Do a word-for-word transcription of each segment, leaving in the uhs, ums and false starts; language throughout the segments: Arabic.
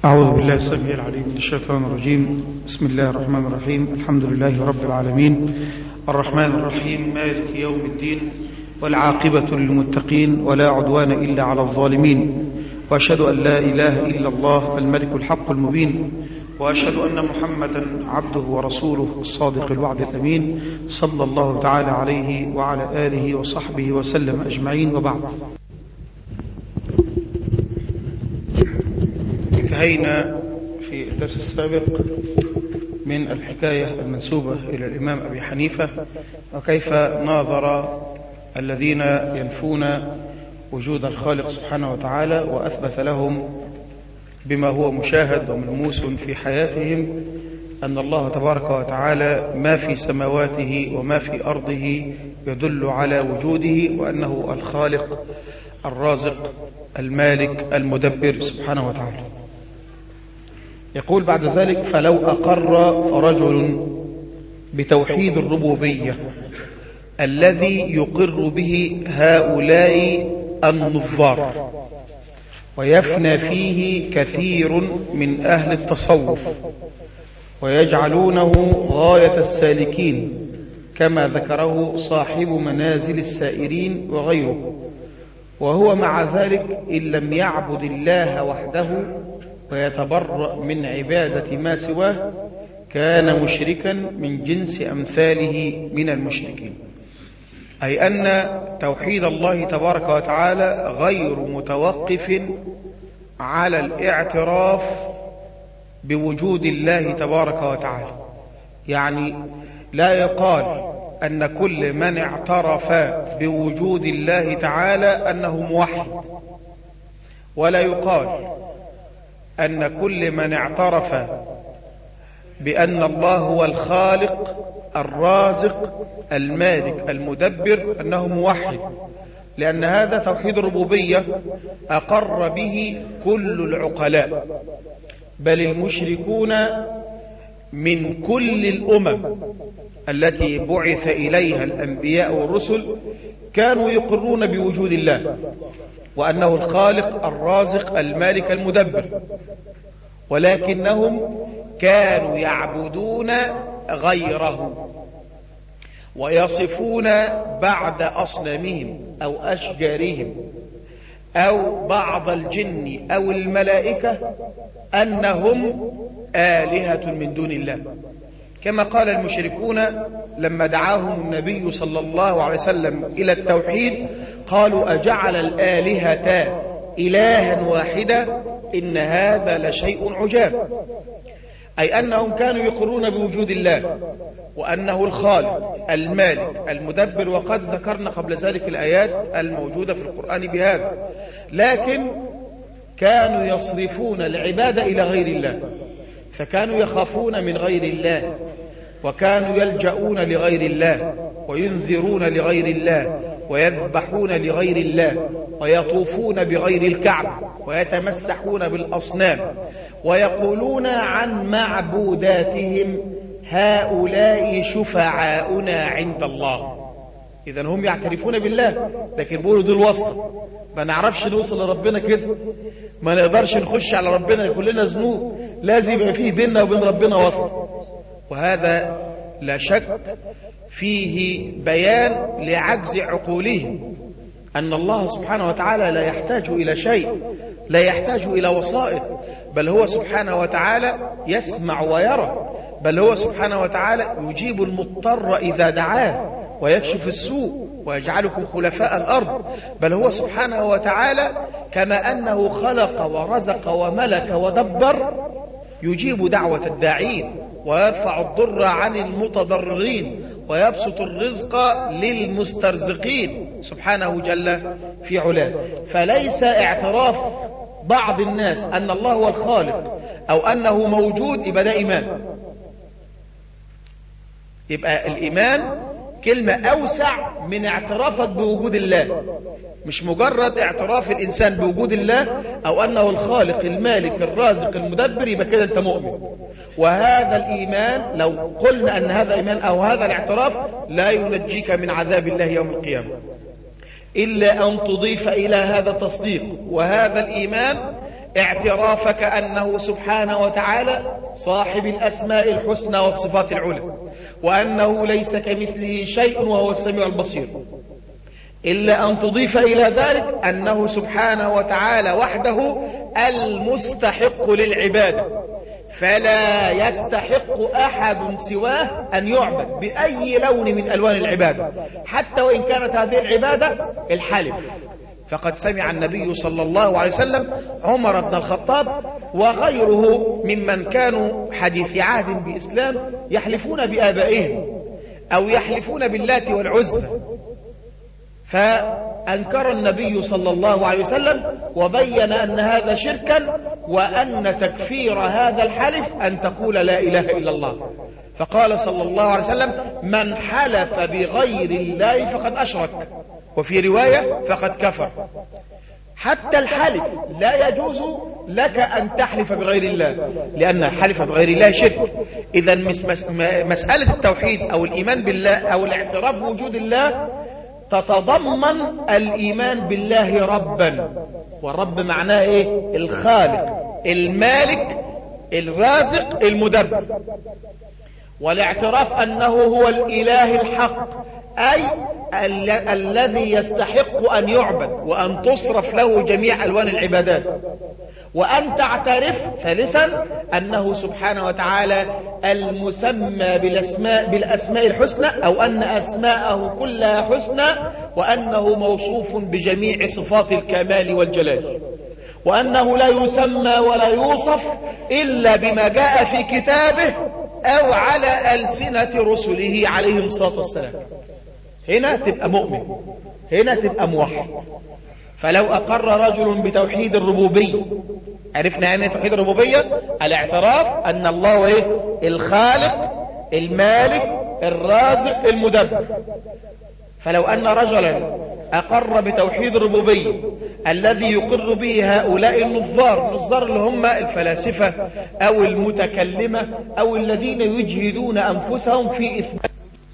أعوذ بالله السميع العليم من الشيطان الرجيم. بسم الله الرحمن الرحيم. الحمد لله رب العالمين، الرحمن الرحيم، مالك يوم الدين، والعاقبة للمتقين، ولا عدوان إلا على الظالمين، وأشهد أن لا إله إلا الله الملك الحق المبين، وأشهد أن محمدا عبده ورسوله الصادق الوعد الأمين، صلى الله تعالى عليه وعلى آله وصحبه وسلم أجمعين، وبعد. انتهينا في الدرس السابق من الحكاية المنسوبة إلى الإمام أبي حنيفة، وكيف ناظر الذين ينفون وجود الخالق سبحانه وتعالى وأثبت لهم بما هو مشاهد وملموس في حياتهم أن الله تبارك وتعالى ما في سماواته وما في أرضه يدل على وجوده، وأنه الخالق الرازق المالك المدبر سبحانه وتعالى. يقول بعد ذلك: فلو أقر رجل بتوحيد الربوبية الذي يقر به هؤلاء النظار، ويفنى فيه كثير من أهل التصوف ويجعلونه غاية السالكين، كما ذكره صاحب منازل السائرين وغيره، وهو مع ذلك إن لم يعبد الله وحده ويتبرأ من عبادة ما سواه كان مشركا من جنس أمثاله من المشركين. أي أن توحيد الله تبارك وتعالى غير متوقف على الاعتراف بوجود الله تبارك وتعالى، يعني لا يقال أن كل من اعترف بوجود الله تعالى أنه موحد، ولا يقال أن كل من اعترف بأن الله هو الخالق الرازق المالك المدبر أنه موحد، لأن هذا توحيد الربوبية أقر به كل العقلاء، بل المشركون من كل الأمم التي بعث إليها الأنبياء والرسل كانوا يقرون بوجود الله وأنه الخالق الرازق المالك المدبر، ولكنهم كانوا يعبدون غيره ويصفون بعد أصنامهم أو أشجارهم أو بعض الجن أو الملائكة أنهم آلهة من دون الله، كما قال المشركون لما دعاهم النبي صلى الله عليه وسلم إلى التوحيد، قالوا: أجعل الآلهة إلها واحدا إن هذا لشيء عجاب. أي أنهم كانوا يقرون بوجود الله وأنه الخالق المالك المدبر، وقد ذكرنا قبل ذلك الآيات الموجودة في القرآن بهذا، لكن كانوا يصرفون العبادة إلى غير الله، فكانوا يخافون من غير الله، وكانوا يلجؤون لغير الله، وينذرون لغير الله، ويذبحون لغير الله، ويطوفون بغير الكعبة، ويتمسحون بالأصنام، ويقولون عن معبوداتهم: هؤلاء شفعاؤنا عند الله. إذن هم يعترفون بالله، لكن بيقولوا دول واسطة، ما نعرفش نوصل لربنا كده، ما نقدرش نخش على ربنا، كلنا ذنوب، لازم يبقى فيه بيننا وبين ربنا واسطة. وهذا لا شك فيه بيان لعجز عقولهم، أن الله سبحانه وتعالى لا يحتاج إلى شيء، لا يحتاج إلى وسائط، بل هو سبحانه وتعالى يسمع ويرى، بل هو سبحانه وتعالى يجيب المضطر إذا دعاه، ويكشف السوء، ويجعلكم خلفاء الأرض، بل هو سبحانه وتعالى كما أنه خلق ورزق وملك ودبر يجيب دعوة الداعين، ويرفع الضر عن المتضررين، ويبسط الرزق للمسترزقين سبحانه جل في علاه. فليس اعتراف بعض الناس أن الله هو الخالق أو أنه موجود يبقى ده إيمان. يبقى الإيمان كلمة أوسع من اعترافك بوجود الله، مش مجرد اعتراف الإنسان بوجود الله أو أنه الخالق المالك الرازق المدبر يبقى كده أنت مؤمن. وهذا الإيمان لو قلنا أن هذا إيمان أو هذا الاعتراف لا ينجيك من عذاب الله يوم القيامة، إلا أن تضيف إلى هذا التصديق وهذا الإيمان اعترافك أنه سبحانه وتعالى صاحب الأسماء الحسنى والصفات العلى، وأنه ليس كمثله شيء وهو السميع البصير، إلا أن تضيف إلى ذلك أنه سبحانه وتعالى وحده المستحق للعبادة، فلا يستحق أحد سواه أن يعبد بأي لون من ألوان العبادة، حتى وإن كانت هذه العبادة الحلف. فقد سمع النبي صلى الله عليه وسلم عمر بن الخطاب وغيره ممن كانوا حديث عهد بإسلام يحلفون بآبائهم أو يحلفون باللات والعزى، فأنكر النبي صلى الله عليه وسلم وبين أن هذا شركا، وأن تكفير هذا الحلف أن تقول لا إله إلا الله. فقال صلى الله عليه وسلم: من حلف بغير الله فقد أشرك، وفي رواية فقد كفر. حتى الحلف لا يجوز لك أن تحلف بغير الله، لأن الحلف بغير الله شرك. إذا مسألة التوحيد أو الإيمان بالله أو الاعتراف بوجود الله تتضمن الإيمان بالله ربا، والرب معناه إيه؟ الخالق، المالك، الرازق، المدبر. والاعتراف أنه هو الإله الحق، أي ال الذي يستحق أن يعبد وأن تصرف له جميع ألوان العبادات. وأن تعترف ثالثا أنه سبحانه وتعالى المسمى بالأسماء, بالأسماء الحسنى، أو أن أسماءه كلها حسنى، وأنه موصوف بجميع صفات الكمال والجلال، وأنه لا يسمى ولا يوصف إلا بما جاء في كتابه أو على ألسنة رسله عليهم الصلاة والسلام. هنا تبقى مؤمن، هنا تبقى موحد. فلو أقر رجل بتوحيد الربوبية، عرفنا يعني توحيد الربوبية الاعتراف أن الله إيه؟ الخالق، المالك، الرازق، المدبر. فلو أن رجلا أقر بتوحيد الربوبية الذي يقر به هؤلاء النظار، النظار اللي هم الفلاسفة أو المتكلمة أو الذين يجهدون أنفسهم في إثبات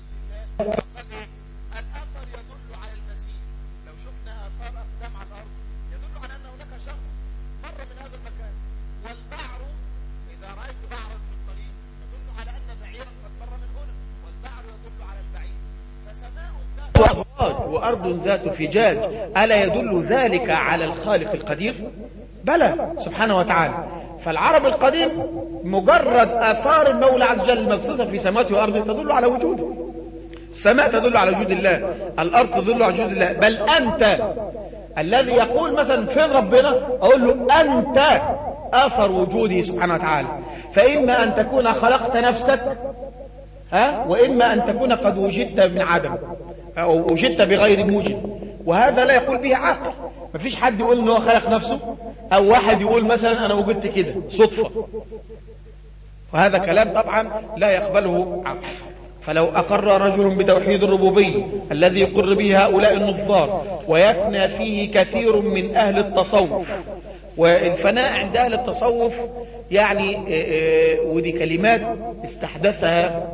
وأرض ذات فجاج، ألا يدل ذلك على الخالق القدير؟ بلى سبحانه وتعالى. فالعرب القديم مجرد آثار المولى عز وجل المبثوثة في سماواته وأرضه تدل على وجوده. السماء تدل على وجود الله، الأرض تدل على وجود الله. بل أنت الذي يقول مثلا فين ربنا، أقول له أنت آثر وجوده سبحانه وتعالى. فإما أن تكون خلقت نفسك، ها، وإما أن تكون قد وجدت من عدم أو وجدت بغير موجد، وهذا لا يقول به عاقل. مفيش حد يقول إنه خلق نفسه، أو واحد يقول مثلا أنا وجدت كده صدفة، وهذا كلام طبعا لا يقبله عقل. فلو أقر رجل بتوحيد الربوبية الذي يقر به هؤلاء النظار ويفنى فيه كثير من أهل التصوف، والفناء عند أهل التصوف يعني ودي كلمات استحدثها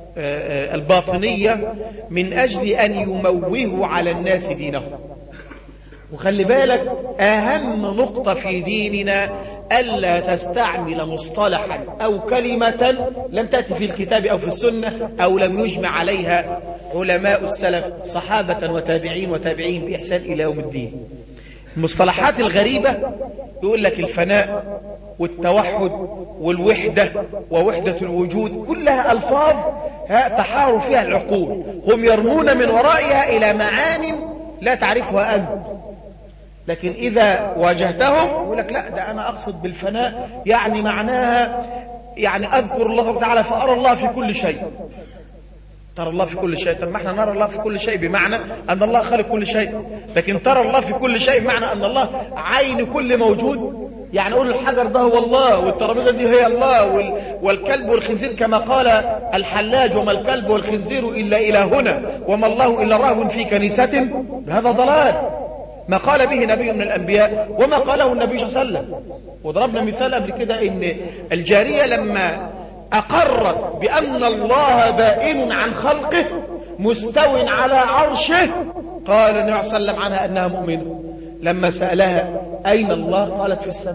الباطنية من أجل أن يموهوا على الناس دينهم. وخلي بالك أهم نقطة في ديننا ألا تستعمل مصطلحا أو كلمة لم تأتي في الكتاب أو في السنة أو لم يجمع عليها علماء السلف صحابة وتابعين وتابعين بإحسان إلى يوم الدين. المصطلحات الغريبة يقول لك الفناء والتوحد والوحدة ووحدة الوجود، كلها ألفاظ تحار فيها العقول، هم يرمون من ورائها إلى معان لا تعرفها أنت. لكن إذا واجهتهم يقول لك لا، ده أنا أقصد بالفناء يعني معناها يعني أذكر الله تعالى فأرى الله في كل شيء. ترى الله في كل شيء، طب ما احنا نرى الله في كل شيء بمعنى أن الله خالق كل شيء، لكن ترى الله في كل شيء بمعنى أن الله عين كل موجود. يعني أقول الحجر ده هو الله، والترابيزة دي هي الله، والكلب والخنزير كما قال الحلاج وما الكلب والخنزير إلا إلهنا وما الله إلا راهب في كنيسة، هذا ضلال. ما قال به نبي من الأنبياء وما قاله النبي صلى الله عليه وسلم. وضربنا مثال قبل كده إن الجارية لما أقرت بأن الله بائن عن خلقه مستو على عرشه، قال النبي صلى الله عليه وسلم عنها أنها مؤمنة. لما سألها أين الله قالت في السماء.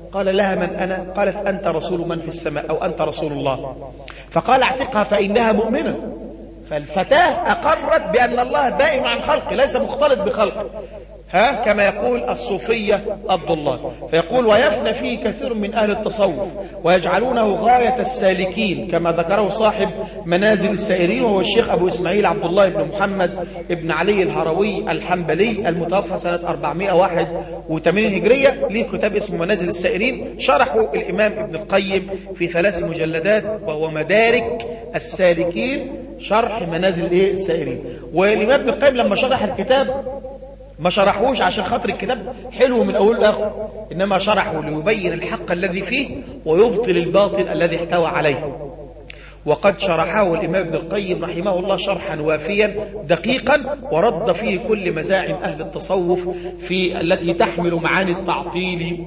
قال لها: من أنا؟ قالت: أنت رسول من في السماء، أو أنت رسول الله. فقال: اعتقها فإنها مؤمنة. فالفتاة أقرت بأن الله بائن عن خلقه، ليس مختلط بخلقه، ها كما يقول الصوفية الضلال. فيقول: ويفنى فيه كثير من أهل التصوف ويجعلونه غاية السالكين، كما ذكره صاحب منازل السائرين، وهو الشيخ أبو إسماعيل عبد الله بن محمد بن علي الهروي الحنبلي المتوفى سنة أربعمائة وواحد وثمانين هجرية، له كتاب اسمه منازل السائرين، شرحه الإمام ابن القيم في ثلاث مجلدات، وهو مدارك السالكين شرح منازل السائرين. والإمام ابن القيم لما شرح الكتاب ما شرحوش عشان خاطر الكتاب حلو من أول لآخر، إنما شرحه ليبين الحق الذي فيه ويبطل الباطل الذي احتوى عليه. وقد شرحه الإمام ابن القيم رحمه الله شرحا وافيا دقيقا، ورد فيه كل مزاعم أهل التصوف في التي تحمل معاني التعطيل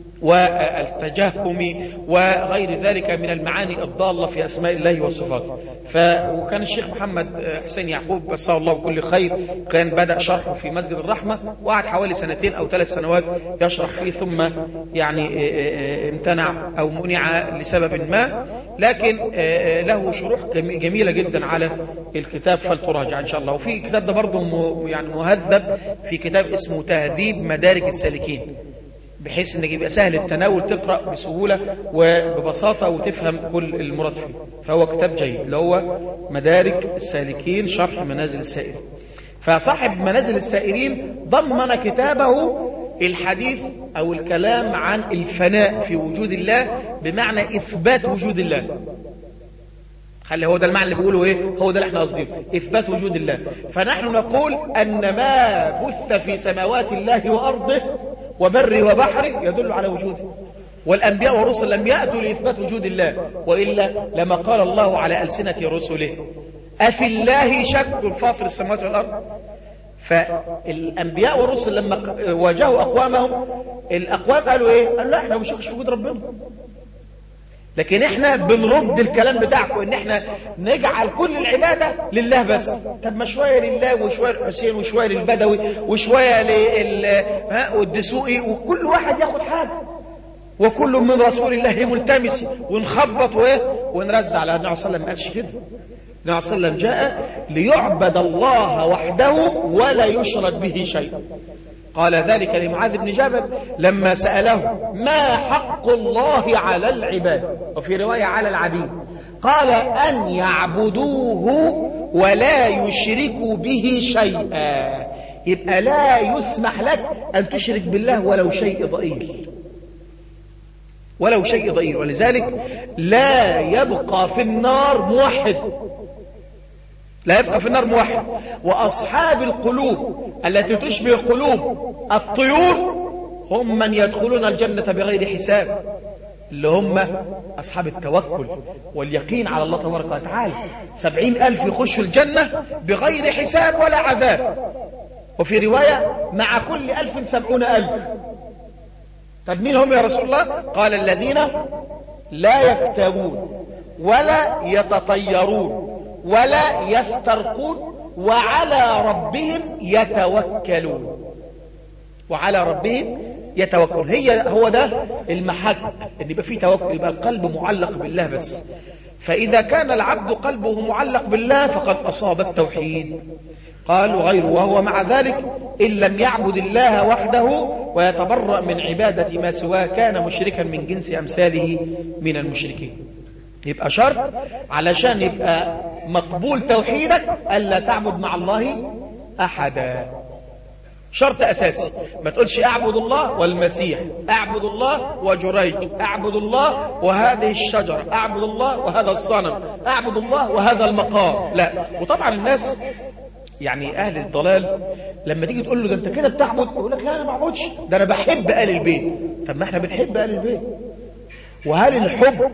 والتجهم وغير ذلك من المعاني الضالة في أسماء الله وصفاته. وكان الشيخ محمد حسين يعقوب بساه الله بكل خير كان بدأ شرحه في مسجد الرحمة، وقعد حوالي سنتين أو ثلاث سنوات يشرح فيه، ثم يعني امتنع أو منع لسبب ما، لكن له شروح جميلة جدا على الكتاب فلتراجع إن شاء الله. وفي الكتاب ده برضه يعني مهذب في كتاب اسمه تهذيب مدارك السالكين، بحيث انك يبقى سهل التناول، تقرأ بسهولة وببساطة وتفهم كل المراد فيه. فهو كتاب جيد اللي هو مدارك السالكين شرح منازل السائرين. فصاحب منازل السائرين ضمن كتابه الحديث أو الكلام عن الفناء في وجود الله، بمعنى إثبات وجود الله. خلي هو ده المعنى اللي بيقوله ايه، هو ده اللي احنا قصدينه، اثبات وجود الله. فنحن نقول ان ما بث في سماوات الله وارضه وبر وبحر يدل على وجوده، والأنبياء والرسل لم يأتوا لإثبات وجود الله، وإلا لما قال الله على ألسنة رسله: أفي الله شك فاطر السماوات والأرض. فالأنبياء والرسل لما واجهوا أقوامهم، الأقوام قالوا إيه؟ قالوا لا، إحنا ما بنشكش في وجود ربنا، لكن إحنا بنرد الكلام بتاعكم إن إحنا نجعل كل العبادة لله بس. طب ما شوية لله وشوية للحسين وشوية للبدوي وشوية للدسوقي، وكل واحد ياخد حاجة، وكل من رسول الله ملتمس، ونخبط ونرزع. لأن النبي صلى الله عليه وسلم ما قالش كده. النبي صلى الله عليه وسلم جاء ليعبد الله وحده ولا يشرك به شيء. قال ذلك لمعاذ بن جبل لما سأله: ما حق الله على العباد؟ وفي رواية على العبيد. قال: أن يعبدوه ولا يشركوا به شيئا. يبقى لا يسمح لك أن تشرك بالله ولو شيء ضئيل، ولو شيء ضئيل. ولذلك لا يبقى في النار موحد، لا يبقى في النار موحد. وأصحاب القلوب التي تشبه قلوب الطيور هم من يدخلون الجنة بغير حساب، اللي هم أصحاب التوكل واليقين على الله تبارك وتعالى. سبعين ألف يخشوا الجنة بغير حساب ولا عذاب. وفي رواية: مع كل ألف سبعون ألف. طب مين هم يا رسول الله؟ قال: الذين لا يكتوون ولا يتطيرون ولا يسترقون وعلى ربهم يتوكلون. وعلى ربهم يتوكلون، هي هو ده المحك، ان يبقى فيه توكل، يبقى القلب معلق بالله بس. فإذا كان العبد قلبه معلق بالله فقد أصاب التوحيد. قال: وغيره. وهو مع ذلك إن لم يعبد الله وحده ويتبرأ من عبادة ما سواه كان مشركا من جنس أمثاله من المشركين. يبقى شرط علشان يبقى مقبول توحيدك ألا تعبد مع الله أحدا، شرط أساسي. ما تقولش أعبد الله والمسيح، أعبد الله وجريج، أعبد الله وهذه الشجرة، أعبد الله وهذا الصنم، أعبد الله وهذا المقام. لا. وطبعا الناس يعني أهل الضلال لما تيجي تقول له: ده أنت كده بتعبد، يقول لك: لا أنا ما بعبدش، ده أنا بحب آل البيت. طب ما احنا بنحب آل البيت. وهل الحب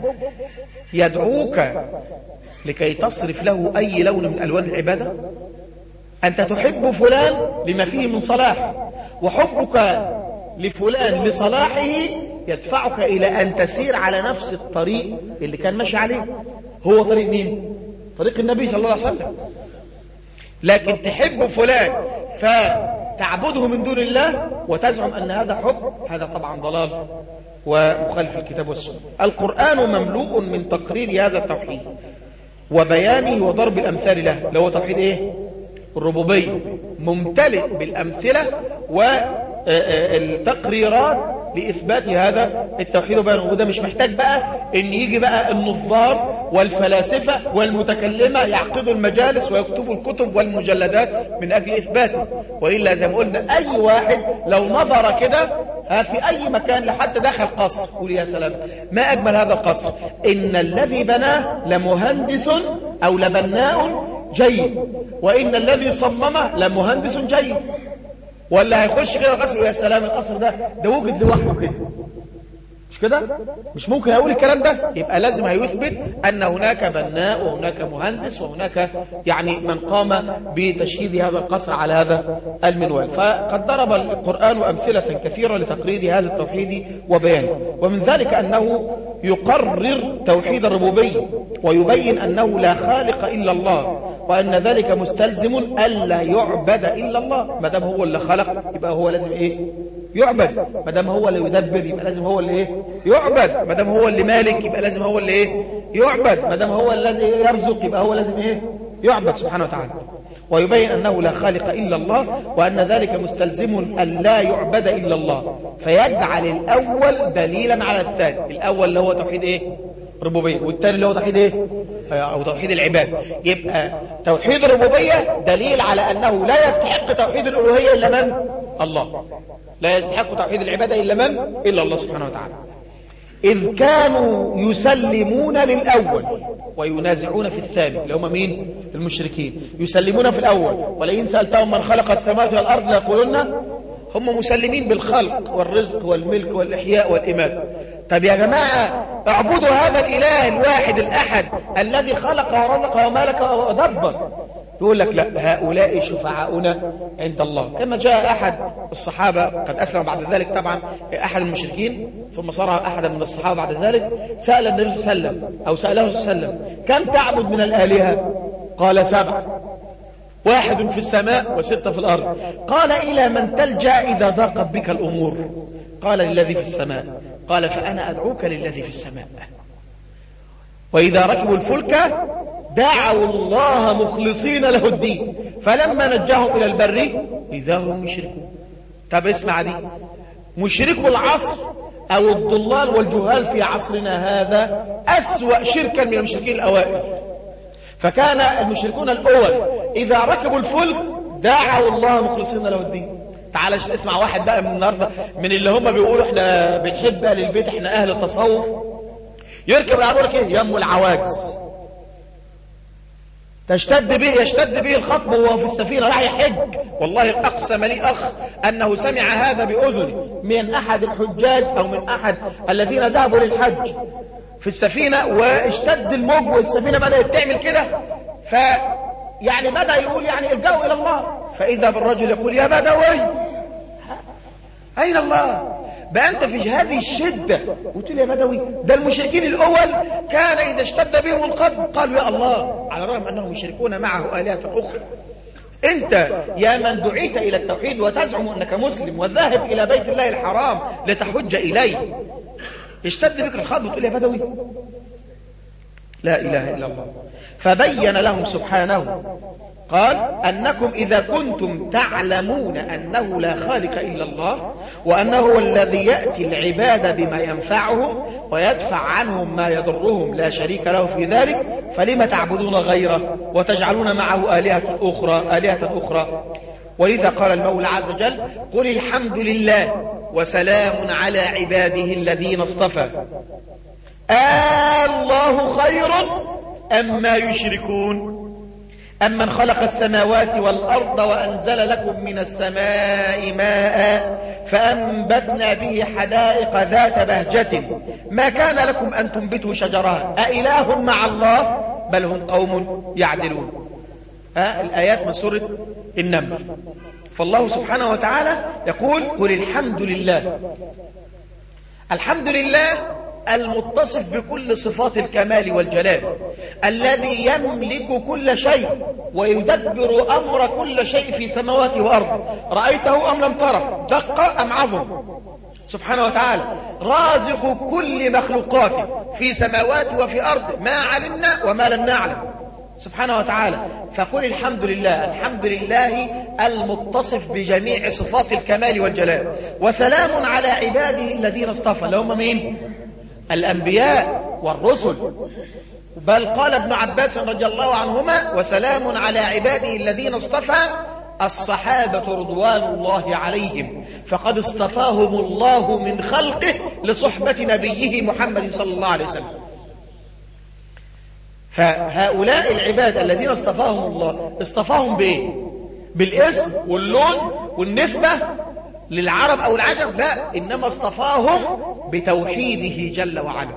يدعوك لكي تصرف له أي لون من ألوان العبادة؟ أنت تحب فلان لما فيه من صلاح، وحبك لفلان لصلاحه يدفعك إلى أن تسير على نفس الطريق اللي كان ماشي عليه. هو طريق مين؟ طريق النبي صلى الله عليه وسلم. لكن تحب فلان فتعبده من دون الله وتزعم أن هذا حب، هذا طبعا ضلال ومخالف الكتاب والسنة. القرآن مملوء من تقرير هذا التوحيد وبيانه وضرب الأمثال له، اللي هو توحيد إيه؟ الربوبية، ممتلئ بالأمثلة والتقريرات لإثبات هذا التوحيد وبيانه. وده مش محتاج بقى إن يجي بقى النظار والفلاسفة والمتكلمة يعقدوا المجالس ويكتبوا الكتب والمجلدات من أجل إثباته، وإلا زي ما قلنا أي واحد لو نظر كده في أي مكان لحد داخل قصر قول يا سلام ما أجمل هذا القصر، إن الذي بناه لمهندس أو لبناء جيد، وإن الذي صممه لمهندس جيد. ولا هيخش كده القصر يا سلام القصر ده ده وجد لوحده كده، مش كده؟ مش ممكن أقول الكلام ده. يبقى لازم هيثبت أن هناك بناء وهناك مهندس وهناك يعني من قام بتشييد هذا القصر على هذا المنوال. فقد ضرب القرآن أمثلة كثيرة لتقرير هذا التوحيد وبيانه، ومن ذلك أنه يقرر توحيد الربوبية ويبين أنه لا خالق إلا الله، وأن ذلك مستلزم ألا يعبد إلا الله. ما دام هو اللي خلق يبقى هو لازم إيه؟ يعبد. ما دام هو اللي يدبر يبقى لازم هو اللي إيه؟ يعبد. ما دام هو اللي مالك يبقى لازم هو اللي إيه؟ يعبد. ما دام هو الذي يرزق يبقى هو لازم إيه؟ يعبد سبحانه وتعالى. ويبين أنه لا خالق إلا الله، وأن ذلك مستلزم أن لا يعبد إلا الله، فيجعل الأول دليلا على الثاني. الأول اللي هو توحيد إيه؟ ربوبية، والثاني اللي هو توحيد إيه؟ أو توحيد العباد. يبقى توحيد الربوبية دليل على أنه لا يستحق توحيد الألوهية إلا من؟ الله. لا يستحق توحيد العبادة إلا من؟ إلا الله سبحانه وتعالى. إذ كانوا يسلمون للأول وينازعون في الثاني، اللي هم مين؟ المشركين. يسلمون في الأول، ولئن سألتهم من خلق السماوات والأرض ليقولون، هم مسلمين بالخلق والرزق والملك والإحياء والإماتة. طب يا جماعة اعبدوا هذا الإله الواحد الأحد الذي خلق ورزق وملك ودبر. يقول لك لا، هؤلاء شفعاؤنا عند الله. كما جاء أحد الصحابة قد أسلم بعد ذلك طبعا، أحد المشركين ثم صار أحدا من الصحابة بعد ذلك، سأل النبي صلى الله عليه وسلم أو سأله صلى الله عليه وسلم كم تعبد من الآلهة؟ قال سبعة، واحد في السماء وستة في الأرض. قال إلى من تلجأ إذا ضاقت بك الأمور؟ قال للذي في السماء. قال فأنا أدعوك للذي في السماء. وإذا ركبوا الفلك دعوا الله مخلصين له الدين فلما نجاهم إلى البر إذا هم يشركون. طب اسمع دي، مشركوا العصر أو الضلال والجهال في عصرنا هذا أسوأ شركا من المشركين الأوائل. فكان المشركون الأول إذا ركبوا الفلك دعوا الله مخلصين له الدين. تعال اسمع واحد بقى من النهارده من اللي هم بيقولوا احنا بنحب اهل البيت، احنا اهل التصوف، يركب العربية كده يم العواجز، تشتد به يشتد به الخطب وهو في السفينة راح يحج. والله أقسم لي أخ أنه سمع هذا بأذنه من أحد الحجاج أو من أحد الذين ذهبوا للحج في السفينة، واشتد الموج والسفينة بدأت تعمل كده، ف يعني بدأ يقول يعني الجو إلى الله، فإذا بالرجل يقول يا بدوي أين الله؟ بقى أنت في هذه الشدة وتقول يا بدوي؟ ده المشركين الأول كان إذا اشتد بهم القلب قالوا يا الله، على الرغم أنهم يشركون معه آلهة أخرى. أنت يا من دعيت إلى التوحيد وتزعم أنك مسلم وذاهب إلى بيت الله الحرام لتحج إليه، اشتد بك الخلق وتقول يا بدوي؟ لا إله إلا الله. فبين لهم سبحانه قال أنكم إذا كنتم تعلمون أنه لا خالق إلا الله، وأنه هو الذي يأتي العباد بما ينفعهم ويدفع عنهم ما يضرهم لا شريك له في ذلك، فلما تعبدون غيره وتجعلون معه آلهة أخرى آلهة أخرى. ولذا قال المولى عز وجل قل الحمد لله وسلام على عباده الذين اصطفى الله خير أما يشركون أمن خلق السماوات والأرض وأنزل لكم من السماء ماء فأنبتنا به حدائق ذات بهجة ما كان لكم أن تنبتوا شجرها أإله مع الله بل هم قوم يعدلون. ها الآيات من سورة النمل. فالله سبحانه وتعالى يقول قل الحمد لله. الحمد لله المتصف بكل صفات الكمال والجلال، الذي يملك كل شيء ويدبر أمر كل شيء في سماواته وأرضه، رأيته أم لم تره، دق أم عظم، سبحانه وتعالى، رازق كل مخلوقاته في سماوات وفي أرض، ما علمنا وما لم نعلم سبحانه وتعالى. فقل الحمد لله، الحمد لله المتصف بجميع صفات الكمال والجلال. وسلام على عباده الذين اصطفى، اللي هم مين؟ الأنبياء والرسل. بل قال ابن عباس رضي الله عنهما: وسلام على عباده الذين اصطفى الصحابة رضوان الله عليهم، فقد اصطفاهم الله من خلقه لصحبة نبيه محمد صلى الله عليه وسلم. فهؤلاء العباد الذين اصطفاهم الله، اصطفاهم بايه؟ بالاسم واللون والنسبة للعرب او العجم؟ لا، انما اصطفاهم بتوحيده جل وعلا.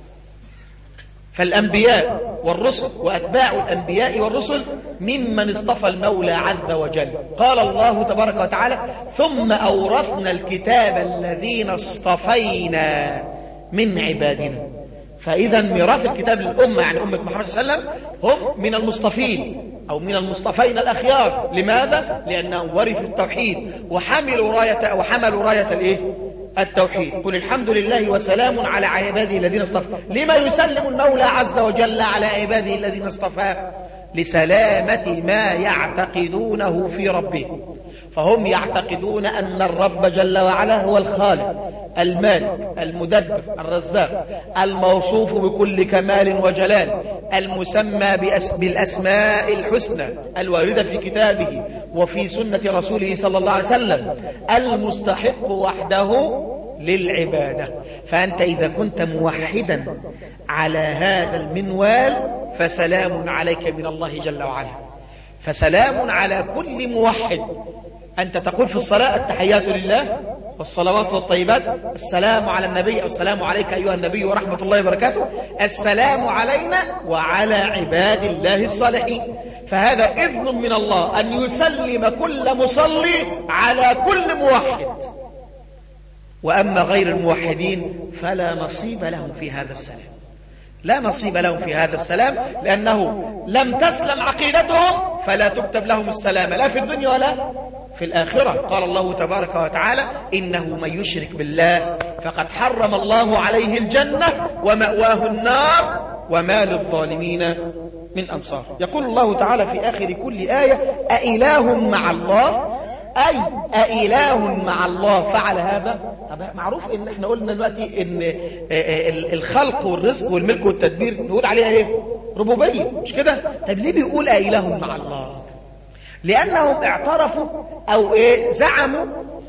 فالانبياء والرسل واتباع الانبياء والرسل ممن اصطفى المولى عز وجل. قال الله تبارك وتعالى: ثم اورثنا الكتاب الذين اصطفينا من عبادنا. فإذا ميراث الكتاب للأمة، يعني أمة محمد صلى الله عليه وسلم، هم من المصطفين أو من المصطفين الأخيار. لماذا؟ لأنهم ورثوا التوحيد وحملوا راية وحملوا راية الإيه؟ التوحيد. قل الحمد لله وسلام على عباده الذين اصطفى. لما يسلم المولى عز وجل على عباده الذين اصطفى؟ لسلامة ما يعتقدونه في ربه. فهم يعتقدون أن الرب جل وعلا هو الخالق المالك المدبر الرزاق الموصوف بكل كمال وجلال، المسمى بالأسماء الحسنى الواردة في كتابه وفي سنة رسوله صلى الله عليه وسلم، المستحق وحده للعبادة. فأنت إذا كنت موحدا على هذا المنوال فسلام عليك من الله جل وعلا. فسلام على كل موحد. أنت تقول في الصلاة: التحيات لله والصلوات والطيبات، السلام على النبي، السلام عليك أيها النبي ورحمة الله وبركاته، السلام علينا وعلى عباد الله الصالحين. فهذا إذن من الله أن يسلم كل مصلي على كل موحد. وأما غير الموحدين فلا نصيب لهم في هذا السلام، لا نصيب لهم في هذا السلام، لأنه لم تسلم عقيدتهم فلا تكتب لهم السلام لا في الدنيا ولا في الآخرة. قال الله تبارك وتعالى: إنه من يشرك بالله فقد حرم الله عليه الجنة ومأواه النار وما للظالمين من أنصار. يقول الله تعالى في آخر كل آية: أإله مع الله، أي أإله مع الله فعل هذا. معروف إن احنا قلنا دلوقتي إن الخلق والرزق والملك والتدبير نقول عليها إيه؟ ربوبية، مش كده؟ طب ليه بيقول أإله مع الله؟ لأنهم اعترفوا أو إيه زعموا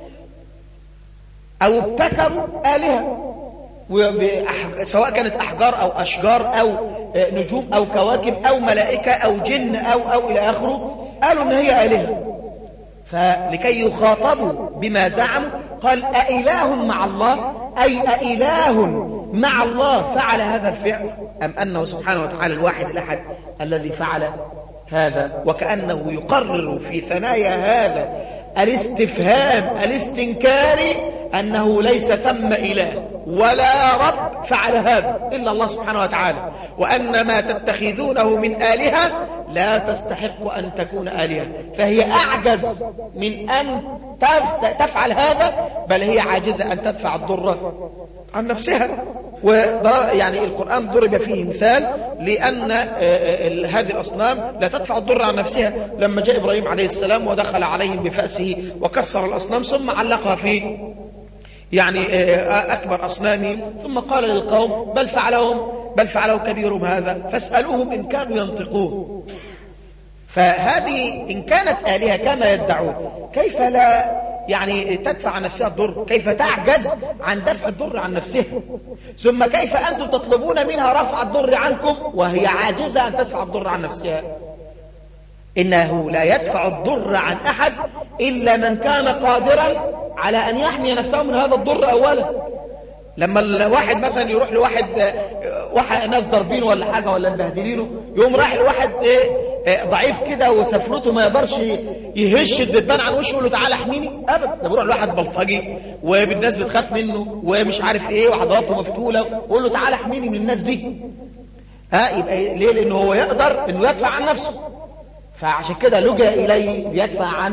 أو ابتكروا آلهة، سواء كانت أحجار أو أشجار أو نجوم أو كواكب أو ملائكة أو جن أو أو إلى آخره، قالوا إن هي آلهة. فلكي يخاطبوا بما زعموا قال: أإله مع الله، أي أإله مع الله فعل هذا الفعل، أم أنه سبحانه وتعالى الواحد الأحد الذي فعل هذا؟ وكأنه يقرر في ثنايا هذا الاستفهام الاستنكاري أنه ليس ثم إله ولا رب فعل هذا إلا الله سبحانه وتعالى، وأن ما تتخذونه من آلهة لا تستحق أن تكون آلهة، فهي أعجز من أن تفعل هذا، بل هي عاجزة أن تدفع الضر عن نفسها. ويعني القرآن ضرب فيه مثال لأن هذه الأصنام لا تدفع الضر عن نفسها. لما جاء إبراهيم عليه السلام ودخل عليهم بفأسه وكسر الأصنام ثم علقها في يعني أكبر أصنامهم، ثم قال للقوم: بل فعلهم بل فعلوا كبيرهم هذا فاسألوهم إن كانوا ينطقون. فهذه إن كانت آلهة كما يدعون، كيف لا يعني تدفع عن نفسها الضر؟ كيف تعجز عن دفع الضر عن نفسها؟ ثم كيف أنتم تطلبون منها رفع الضر عنكم وهي عاجزة أن تدفع الضر عن نفسها؟ إنه لا يدفع الضر عن أحد إلا من كان قادرا على أن يحمي نفسه من هذا الضر أولا. لما الواحد مثلا يروح لواحد واحد ناس ضاربينه ولا حاجة ولا مبهدلينه، يقوم راح لواحد ضعيف كده وسفرته ما يقدرش يهش الدبان عن وشه يقول له تعالى احميني، ابدا. ده بيروح لواحد بلطجي والناس بتخاف منه ومش عارف ايه وعضلاته مفتوله ويقول له تعالى احميني من الناس دي. ها يبقى ليه؟ لانه هو يقدر انه يدفع عن نفسه، فعشان كده لجأ اليه ليدفع عن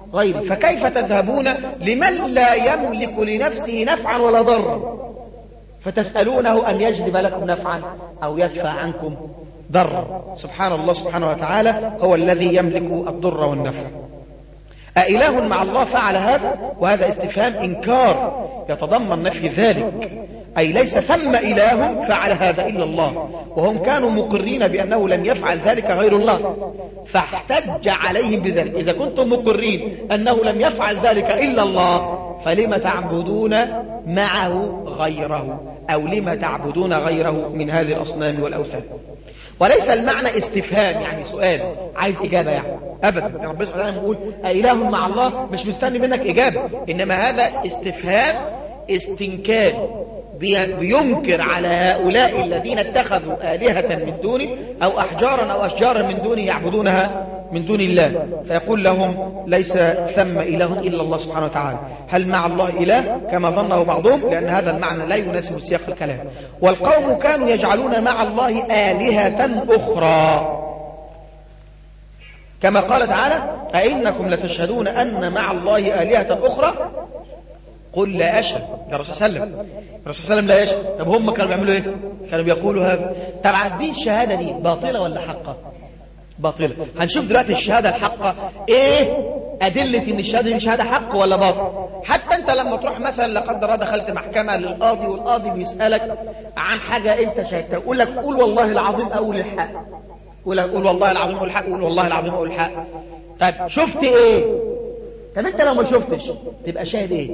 غيري، فكيف تذهبون لمن لا يملك لنفسه نفعا ولا ضرا فتسألونه أن يجلب لكم نفعا أو يدفع عنكم ضرا؟ سبحان الله سبحانه وتعالى هو الذي يملك الضر والنفع. أإله مع الله فعل هذا؟ وهذا استفهام إنكار يتضمن نفي ذلك، أي ليس ثم إله فعل هذا إلا الله، وهم كانوا مقرين بأنه لم يفعل ذلك غير الله، فاحتج عليهم بذلك. إذا كنتم مقرين أنه لم يفعل ذلك إلا الله فلم تعبدون معه غيره، أو لم تعبدون غيره من هذه الأصنام والأوثان؟ وليس المعنى استفهام يعني سؤال عايز إجابة يعني أبدا. ربنا سبحانه وتعالى يقول أإله مع الله، مش مستني منك إجابة، إنما هذا استفهام استنكار بينكر على هؤلاء الذين اتخذوا آلهة من دونه أو أحجارا أو أشجارا من دونه يعبدونها من دون الله، فيقول لهم ليس ثم إله إلا الله سبحانه وتعالى. هل مع الله إله كما ظنه بعضهم؟ لأن هذا المعنى لا يناسب سياق الكلام. والقوم كانوا يجعلون مع الله آلهة أخرى، كما قال تعالى أئنكم لتشهدون أن مع الله آلهة أخرى قل لا أشهد. ده الرسول صلى الله عليه وسلم، الرسول صلى الله عليه وسلم لا يشهد. طب هم كانوا بيعملوا ايه؟ كانوا بيقولوا هذا. طبعا دي الشهادة دي باطلة ولا حقة؟ باطلة. هنشوف دلوقتي الشهادة الحقة ايه أدلة ان الشهادة دي شهادة حق ولا باطل. حتى انت لما تروح مثلا لا قدر الله دخلت محكمة للقاضي والقاضي بيسألك عن حاجة انت شهدتها، يقول لك قول والله العظيم اقول الحق، يقول قول والله العظيم اقول الحق، قول والله العظيم اقول الحق. طيب شفت ايه؟ طب انت لو ما شفتش تبقى شاهد ايه؟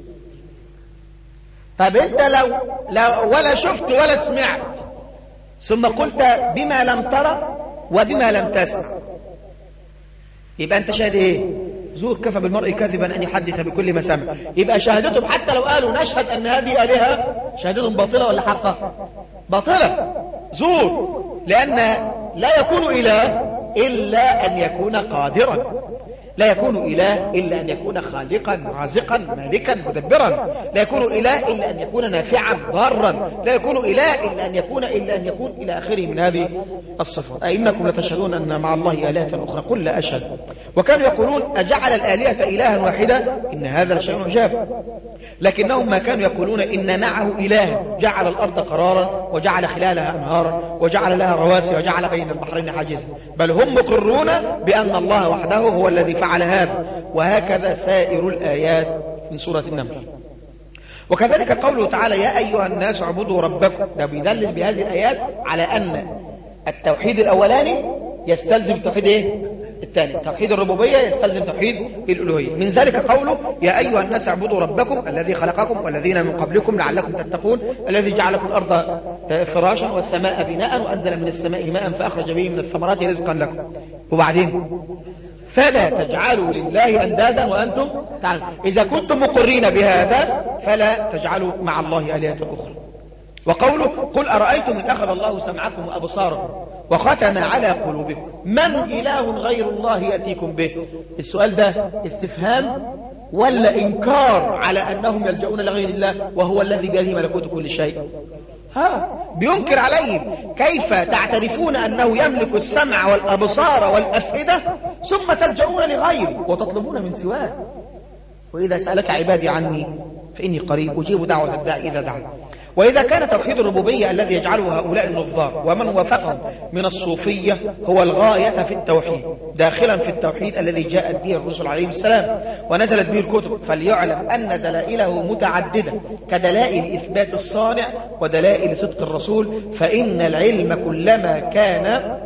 طب انت لو, لو ولا شفت ولا سمعت ثم قلت بما لم ترى وبما لم تسمع، يبقى انت شاهد ايه؟ زور. كفى بالمرء كذبا ان يحدث بكل ما سمع. يبقى شهادتهم حتى لو قالوا نشهد ان هذه آلهة، شهادتهم باطلة ولا حقة؟ باطلة، زور. لأن لا يكون إله إلا أن يكون قادرا، لا يكون إله إلا أن يكون خالقا رازقا مالكا مدبرا، لا يكون إله إلا أن يكون نافعا ضارا، لا يكون إله إلا أن يكون إلا أن يكون إلى آخره من هذه الصفات. أئنكم لتشهدون أن مع الله آلهة أخرى قل لا أشهد. وكانوا يقولون أجعل الآلهة إلها واحدا إن هذا لشيء عجاب. لكنهم ما كانوا يقولون إن معه إله جعل الأرض قرارا وجعل خلالها أنهارا وجعل لها رواسي وجعل بين البحرين حاجزا، بل هم مقرون بأن الله وحده هو الذي فعل هذا. وهكذا سائر الآيات من سورة النمل. وكذلك قوله تعالى يا أيها الناس اعبدوا ربكم، ده بيدلل بهذه الآيات على أن التوحيد الأولاني يستلزم توحيد إيه؟ الثاني. توحيد الربوبية يستلزم توحيد الألوهية. من ذلك قوله يا أيها الناس اعبدوا ربكم الذي خلقكم والذين من قبلكم لعلكم تتقون الذي جعل لكم الأرض فراشا والسماء بناء وأنزل من السماء ماء فأخرج به من الثمرات رزقا لكم. وبعدين فلا تجعلوا لله أندادا وأنتم تعلمون. إذا كنتم مقرين بهذا فلا تجعلوا مع الله آلهة أخرى. وقوله قل أرأيتم إن أخذ الله سمعكم وأبصاركم وختم على قلوبكم من إله غير الله يأتيكم به. السؤال ده استفهام ولا إنكار على أنهم يلجؤون لغير الله وهو الذي بيده ملكوت كل شيء؟ ها بينكر عليهم كيف تعترفون أنه يملك السمع والأبصار والأفئدة ثم تلجؤون لغيره وتطلبون من سواه. وإذا سألك عبادي عني فإني قريب أجيب دعوة الداعي إذا دعا. وإذا كان توحيد الربوبية الذي يجعله هؤلاء النظار ومن وافقهم من الصوفية هو الغاية في التوحيد داخلا في التوحيد الذي جاءت به الرسل عليهم السلام ونزلت به الكتب، فليعلم أن دلائله متعددة كدلائل إثبات الصانع ودلائل صدق الرسول، فإن العلم كلما كان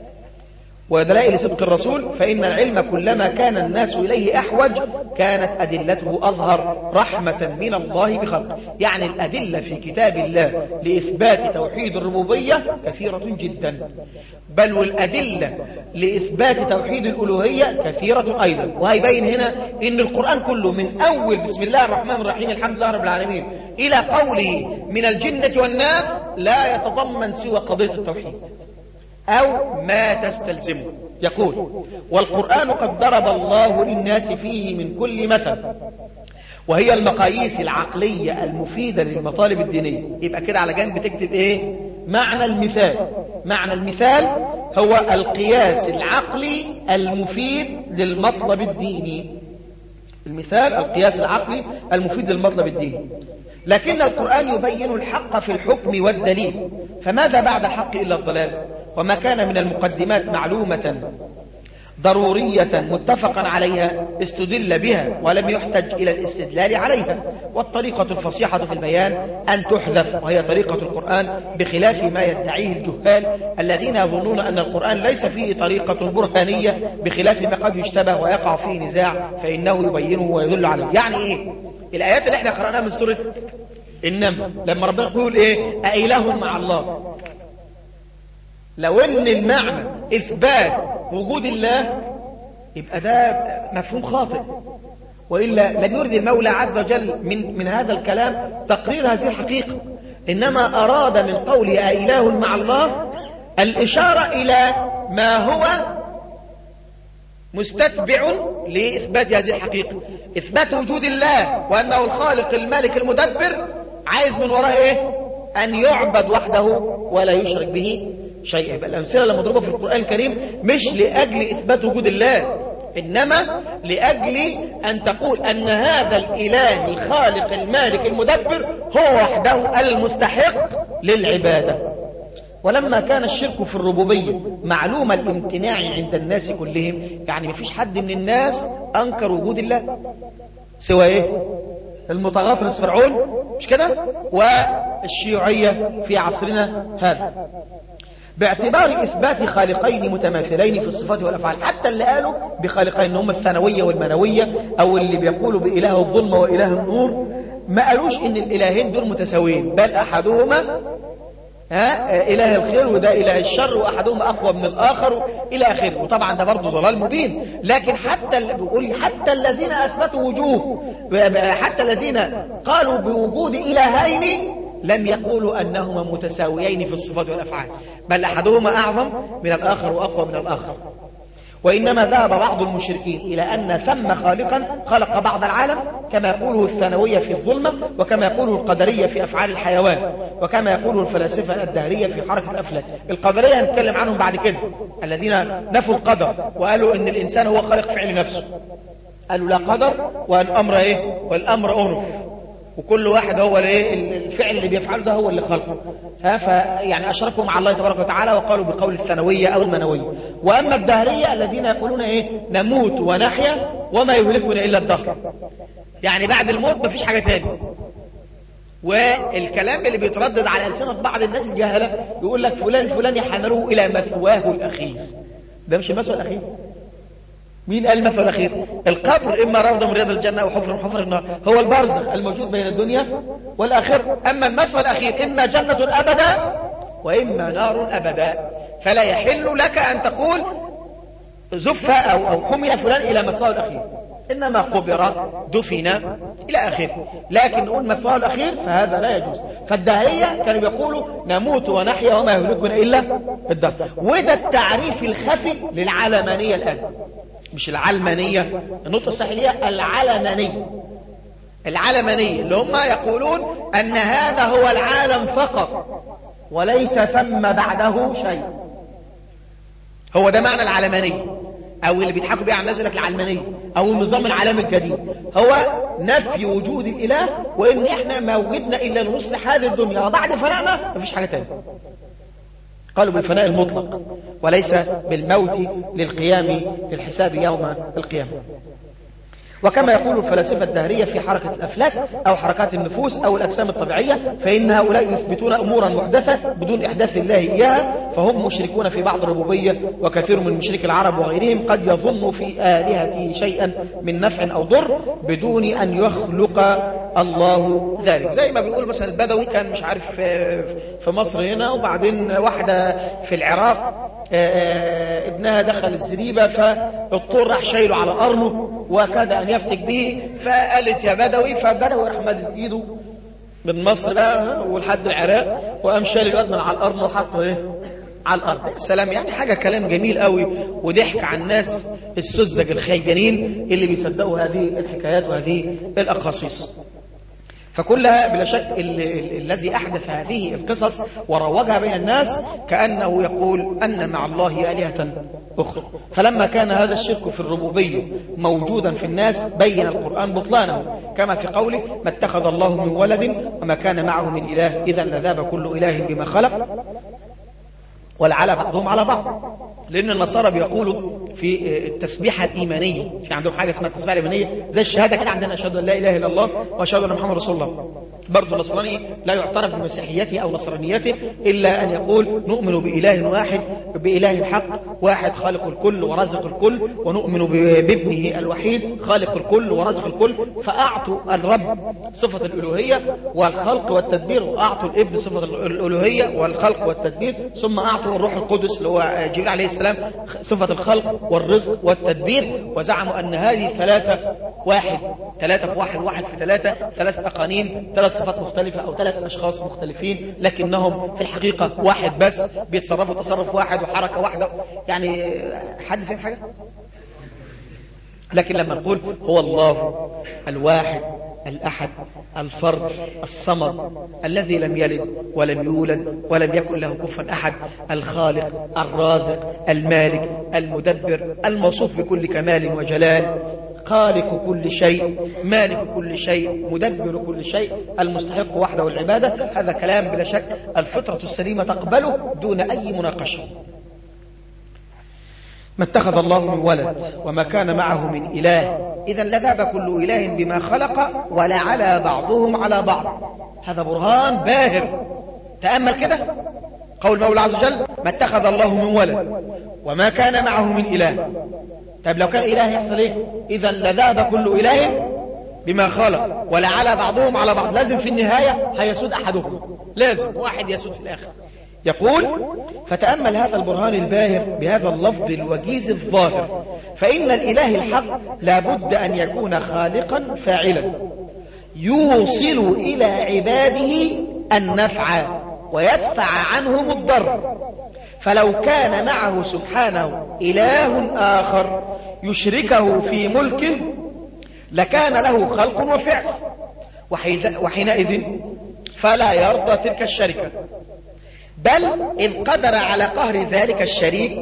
ودلائل صدق الرسول فإن العلم كلما كان الناس إليه أحوج كانت أدلته أظهر رحمة من الله بخلقه. يعني الأدلة في كتاب الله لإثبات توحيد الربوبية كثيرة جدا، بل والأدلة لإثبات توحيد الألوهية كثيرة أيضا. وهيبين هنا إن القرآن كله من أول بسم الله الرحمن الرحيم الحمد لله رب العالمين إلى قوله من الجنة والناس لا يتضمن سوى قضية التوحيد أو ما تستلزمه. يقول والقرآن قد ضرب الله للناس فيه من كل مثل، وهي المقاييس العقلية المفيدة للمطالب الدينية. يبقى كده على جنب تكتب ايه معنى المثال؟ معنى المثال هو القياس العقلي المفيد للمطلب الديني. المثال القياس العقلي المفيد للمطلب الديني. لكن القرآن يبين الحق في الحكم والدليل، فماذا بعد الحق إلا الضلال؟ وما كان من المقدمات معلومة ضرورية متفقا عليها استدل بها ولم يحتج إلى الاستدلال عليها. والطريقة الفصيحة في البيان أن تحذف، وهي طريقة القرآن، بخلاف ما يدعيه الجهال الذين يظنون أن القرآن ليس فيه طريقة برهانية، بخلاف ما قد يشتبه ويقع فيه نزاع فإنه يبينه ويدل عليه. يعني إيه؟ الآيات اللي احنا قرأناها من سورة النمل لما ربنا يقول إيه؟ أإله مع الله، لو ان المعنى اثبات وجود الله يبقى ده مفهوم خاطئ، وإلا لم يرد المولى عز وجل من, من هذا الكلام تقرير هذه الحقيقة، إنما أراد من قوله أإله مع الله الإشارة إلى ما هو مستتبع لإثبات هذه الحقيقة، إثبات وجود الله وأنه الخالق المالك المدبر، عايز من وراء إيه؟ أن يعبد وحده ولا يشرك به شيء. يبقى الأمثلة اللي مضروبة في القرآن الكريم مش لأجل إثبات وجود الله، إنما لأجل أن تقول أن هذا الإله الخالق المالك المدبر هو وحده المستحق للعبادة. ولما كان الشرك في الربوبية معلوم الامتناع عند الناس كلهم، يعني مفيش حد من الناس أنكر وجود الله سوى إيه؟ المتغطرس فرعون، مش كده؟ والشيوعية في عصرنا هذا، باعتبار إثبات خالقين متماثلين في الصفات والأفعال. حتى اللي قالوا بخالقين هم الثانوية والمنوية، أو اللي بيقولوا بإله الظلمة وإله النور، ما قالوش إن الإلهين دول متساويين، بل أحدهما ها إله الخير وده إله الشر، وأحدهما أقوى من الآخر إلى آخره. وطبعا ده برضه ضلال مبين. لكن حتى بيقول حتى الذين أثبتوا وجوه، حتى الذين قالوا بوجود إلهين لم يقولوا أنهما متساويين في الصفات والأفعال، بل أحدهما أعظم من الآخر وأقوى من الآخر. وإنما ذهب بعض المشركين إلى أن ثم خالقا خلق بعض العالم، كما يقوله الثانوية في الظلمة، وكما يقوله القدرية في أفعال الحيوان، وكما يقوله الفلاسفة الدهرية في حركة الأفلاك. القدرية هنتكلم عنهم بعد كده، الذين نفوا القدر وقالوا إن الإنسان هو خالق فعل نفسه، قالوا لا قدر والأمر إيه؟ والأمر أنف، وكل واحد هو الفعل اللي بيفعله ده هو اللي خلقه. ها فيعني أشركوا مع الله تبارك وتعالى وقالوا بقول الثانوية أو المنوية. وأما الدهرية الذين يقولون إيه؟ نموت ونحيا وما يهلكنا إلا الدهر، يعني بعد الموت مفيش حاجة تاني. والكلام اللي بيتردد على ألسنة بعض الناس الجاهلة يقول لك فلان فلان يحملوه إلى مثواه الأخير. ده مش المثوى الأخير. مين قال المثوى الأخير؟ القبر إما روضة من رياض الجنة أو حفر من حفر النار، هو البرزخ الموجود بين الدنيا والآخرة. أما المثوى الأخير إما جنة أبدا وإما نار أبدا، فلا يحل لك أن تقول زف أو أو حمل فلان إلى مثواه الأخير، إنما قبر دفن إلى آخره. لكن نقول مثواه الأخير فهذا لا يجوز. فالدهرية كانوا يقولوا نموت ونحيا وما يهلكنا إلا الدهر، وده التعريف الخفي للعلمانية الآن، مش العلمانية النطق الساحلية، العلمانية. العلمانية اللي هم يقولون أن هذا هو العالم فقط وليس ثم بعده شيء. هو ده معنى العلمانية، أو اللي بيضحكوا بيه على الناس يقول لك العلمانية أو النظام العالمي الجديد، هو نفي وجود الإله، وإن إحنا ما وجدنا إلا لنصلح هذه الدنيا، وبعد فنائنا مفيش حاجة تانية. قالوا بالفناء المطلق وليس بالموت للقيام للحساب يوم القيامة. وكما يقول الفلاسفة الدهرية في حركة الأفلاك أو حركات النفوس أو الأجسام الطبيعية، فإن هؤلاء يثبتون أمورا محدثة بدون إحداث الله إياها، فهم مشركون في بعض الربوبية. وكثير من مشرك العرب وغيرهم قد يظن في آلهته شيئا من نفع أو ضر بدون أن يخلق الله ذلك. زي ما بيقول مثلا البدوي كان مش عارف في مصر هنا، وبعدين واحدة في العراق ابنها دخل الزريبة فاضطر راح شايله على قرنه وكاد أن يفتك به، فقالت يا بدوي، فبدوي راح مد ايده من مصر بقى ولحد العراق وقام شال الواد من على القرن وحطه ايه على الارض. سلام، يعني حاجة كلام جميل قوي وضحك على الناس السذج الخيبانين اللي بيصدقوا هذه الحكايات وهذه الاقاصيص. فكلها بلا شك الذي أحدث هذه القصص وروجها بين الناس كأنه يقول أن مع الله آلهة أخرى. فلما كان هذا الشرك في الربوبية موجودا في الناس بين القرآن بطلانه، كما في قوله ما اتخذ الله من ولد وما كان معه من إله إذا لذاب كل إله بما خلق ولعلى بعضهم على بعض. لأن النصارى بيقولوا في التسبيحة الإيمانية، في عندهم حاجة اسمها التسبيحة الإيمانية زي الشهادة كده عندنا أشهد أن لا إله إلا الله وأشهد أن محمد رسول الله. برضو النصراني لا يعترف بمسيحيته أو نصرانيته إلا أن يقول نؤمن بإله واحد، بإله حق واحد خالق الكل ورازق الكل، ونؤمن بابنه الوحيد خالق الكل ورازق الكل. فأعطوا الرب صفة الألوهية والخلق والتدبير، وأعطوا الابن صفة الألوهية والخلق والتدبير، ثم أعطوا الروح القدس اللي هو جبريل عليه السلام صفة الخلق والرزق والتدبير. وزعموا أن هذه ثلاثة واحد، ثلاثة في واحد، واحد في ثلاثة، ثلاث أقانيم، ثلاث صفات مختلفة أو ثلاث أشخاص مختلفين، لكنهم في الحقيقة واحد بس، بيتصرفوا تصرف واحد وحركة واحدة. يعني حد فهم حاجة؟ لكن لما نقول هو الله الواحد الأحد الفرد الصمد الذي لم يلد ولم يولد ولم يكن له كفوا أحد، الخالق الرازق المالك المدبر الموصوف بكل كمال وجلال، خالق كل شيء مالك كل شيء مدبر كل شيء المستحق وحده العبادة، هذا كلام بلا شك الفطرة السليمة تقبله دون أي مناقشة. ما اتخذ الله من ولد وما كان معه من إله إذا لذهب كل إله بما خلق ولعلى بعضهم على بعض. هذا برهان باهر. تأمل كده قول المولى عز وجل ما اتخذ الله من ولد وما كان معه من إله. طيب لو كان إله يحصل إيه؟ إذا لذهب كل إله بما خلق ولعلى بعضهم على بعض. لازم في النهاية هيسود أحدهم، لازم واحد يسود في الآخر. يقول فتأمل هذا البرهان الباهر بهذا اللفظ الوجيز الظاهر، فإن الإله الحق لابد أن يكون خالقا فاعلا يوصل إلى عباده النفع ويدفع عنهم الضر. فلو كان معه سبحانه إله آخر يشركه في ملكه لكان له خلق وفعل، وحينئذ فلا يرضى تلك الشركة، بل إذ قدر على قهر ذلك الشريك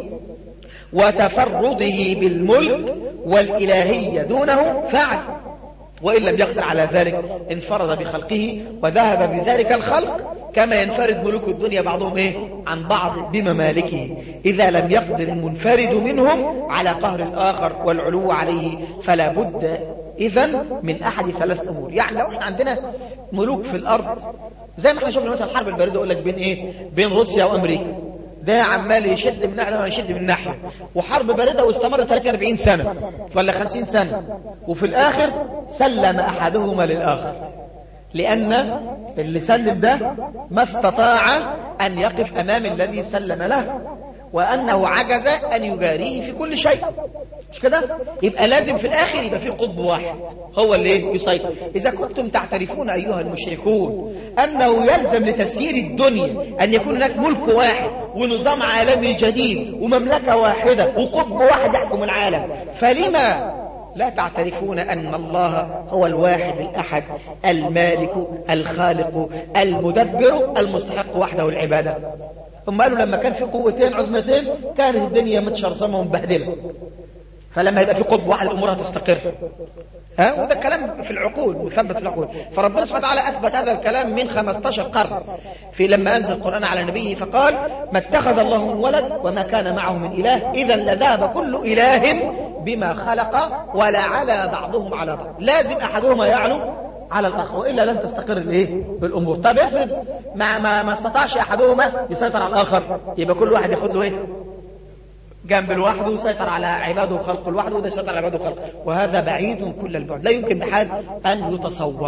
وتفرده بالملك والإلهية دونه فعل، وإن لم يقدر على ذلك انفرد بخلقه وذهب بذلك الخلق كما ينفرد ملوك الدنيا بعضهم إيه؟ عن بعض بممالكه. إذا لم يقدر المنفرد منهم على قهر الآخر والعلو عليه فلا بد إذن من أحد ثلاث أمور. يعني لو احنا عندنا ملوك في الأرض زي ما احنا شفنا مثلا الحرب الباردة يقول لك بين إيه؟ بين روسيا وأمريكا، ده عمال يشد من ناحية ويشد من ناحية، وحرب باردة واستمرت ثلاثين أربعين سنة ولا خمسين سنة، وفي الآخر سلم أحدهما للآخر، لأن اللي سلم ده ما استطاع أن يقف أمام الذي سلم له، وأنه عجز أن يجاريه في كل شيء. مش كده؟ يبقى لازم في الآخر يبقى فيه قطب واحد هو اللي يسيطر. إذا كنتم تعترفون أيها المشركون أنه يلزم لتسيير الدنيا أن يكون هناك ملك واحد ونظام عالمي جديد ومملكة واحدة وقطب واحد يحكم العالم، فلما لا تعترفون أن الله هو الواحد الأحد المالك الخالق المدبر المستحق وحده العبادة؟ هم قالوا لما كان في قوتين عظمتين كانت الدنيا متشرذمة ومبهدلة، فلما يبقى في قطب واحد الأمور هتستقر. ها؟ وده الكلام في العقول مثبت في العقول. فربنا سبحانه وتعالى أثبت هذا الكلام من خمسة عشر قرن في لما أنزل القرآن على نبيه فقال ما اتخذ الله من ولد وما كان معه من إله إذا لذهب كل إله بما خلق ولعلى بعضهم على بعض. لازم أحدهما يعلو على الآخر وإلا لن تستقر الايه بالأمور. طب افرض ما, ما, ما استطاعش أحدهما يسيطر على الآخر، يبقى كل واحد ياخد له ايه جنب لوحده ويسيطر على عباده وخلقه لوحده وده يسيطر على عباده وخلقه، وهذا بعيد كل البعد، لا يمكن بحال أن يتصور.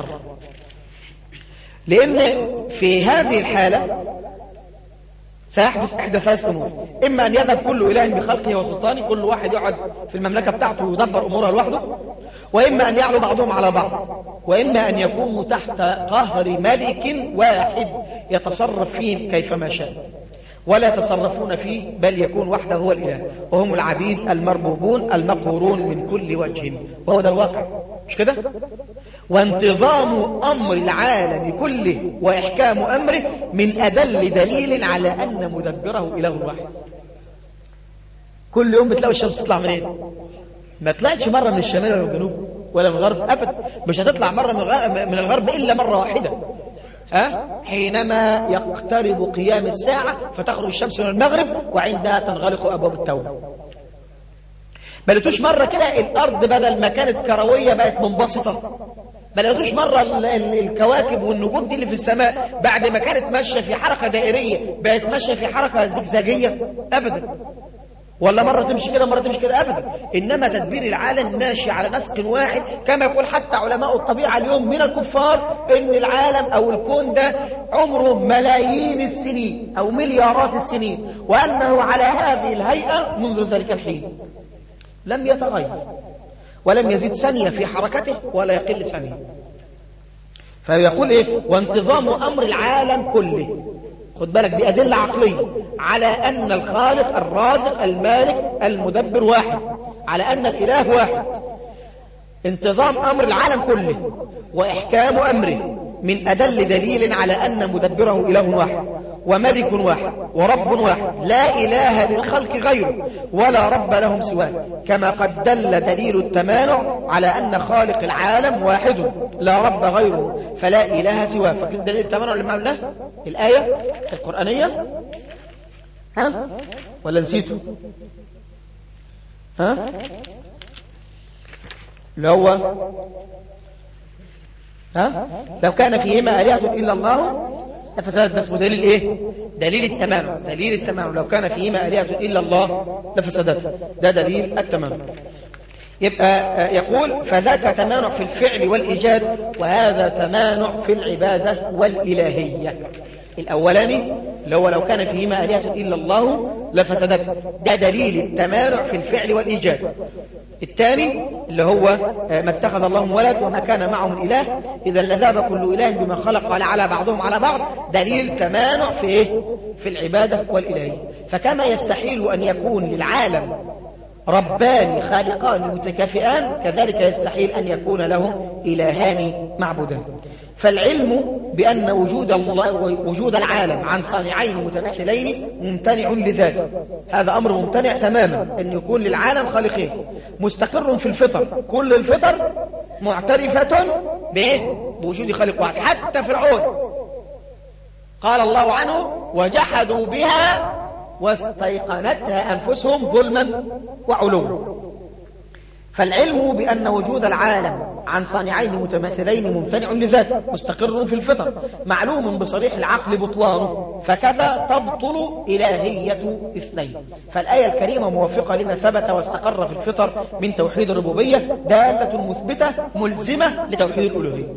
لأن في هذه الحالة سيحدث إحدى ثلاث أمور: إما أن يذهب كل إله بخلقه وسلطانه، كل واحد يقعد في المملكة بتاعته ويدبر أمورها لوحده، وإما أن يعلو بعضهم على بعض، وإما أن يكونوا تحت قهر ملك واحد يتصرف فيه كيفما شاء ولا يتصرفون فيه، بل يكون وحده هو الإله، وهم العبيد المربوبون المقهورون من كل وجه، وهو ده الواقع. مش كده؟ وانتظام أمر العالم كله وإحكام أمره من أدل دليل على أن مدبره إله واحد. كل يوم بتلاقي الشمس تطلع منين؟ ما طلعتش مرة من الشمال ولا من الجنوب ولا من الغرب أبدا، مش هتطلع مرة من الغرب, من الغرب إلا مرة واحدة، ها؟ حينما يقترب قيام الساعة فتخرج الشمس من المغرب وعندها تنغلق أبواب التوبة. ما لقيتوش مرة كده الأرض بدل ما كانت كروية بقت منبسطة؟ ما لقيتوش مرة الكواكب والنجوم دي اللي في السماء بعد ما كانت ماشية في حركة دائرية بقت ماشية في حركة زجزاجية؟ أبدا. ولا مرة تمشي كده مرة تمشي كده؟ أبدا. إنما تدبير العالم ماشي على نسق واحد، كما يقول حتى علماء الطبيعة اليوم من الكفار إن العالم أو الكون ده عمره ملايين السنين أو مليارات السنين، وأنه على هذه الهيئة منذ ذلك الحين لم يتغير ولم يزيد ثانية في حركته ولا يقل ثانية. فيقول إيه؟ وانتظام أمر العالم كله. خد بالك دي أدلة عقلية على أن الخالق الرازق المالك المدبر واحد، على أن الإله واحد. انتظام أمر العالم كله وإحكام أمره من أدل دليل على أن مدبره إله واحد وملك واحد ورب واحد، لا إله للخلق غيره ولا رب لهم سواه، كما قد دل دليل التمانع على أن خالق العالم واحد لا رب غيره فلا إله سواه. فكذا دليل التمانع اللي معنا الآية القرآنية، ها ولا نسيته؟ ها اللي هو ها لو كان فيهما آلهة إلا الله لفسدت. ده اسمه دليل ايه؟ دليل التمام. دليل التمام لو كان فيهما آلهة إلا الله لفسدت، ده دليل التمام. يبقى يقول فذاك تمانع في الفعل والإيجاد، وهذا تمانع في العبادة والإلهية. الأولاني اللي هو لو كان فيهما آلهة إلا الله لفسدت، ده دليل التمانع في الفعل والإيجاد. الثاني اللي هو ما اتخذ الله ولد وما كان معه من إله إذا لذهب كل إله بما خلق على بعضهم على بعض، دليل تمانع في إيه؟ في العبادة والإلهية. فكما يستحيل أن يكون للعالم ربان خالقان متكافئان، كذلك يستحيل أن يكون له إلهان معبودان. فالعلم بأن وجود الله وجود العالم عن صانعين متماثلين ممتنع لذاته، هذا أمر ممتنع تماما أن يكون للعالم خالقين، مستقر في الفطر. كل الفطر معترفة بوجود خالق واحد. حتى فرعون قال الله عنه وجحدوا بها واستيقنتها أنفسهم ظلما وعلوا. فالعلم بأن وجود العالم عن صانعين متماثلين ممتنع لذاته، مستقر في الفطر، معلوم بصريح العقل بطلانه، فكذا تبطل إلهية اثنين. فالآية الكريمة موافقة لما ثبت واستقر في الفطر من توحيد الربوبية، دالة مثبتة ملزمة لتوحيد الألوهية.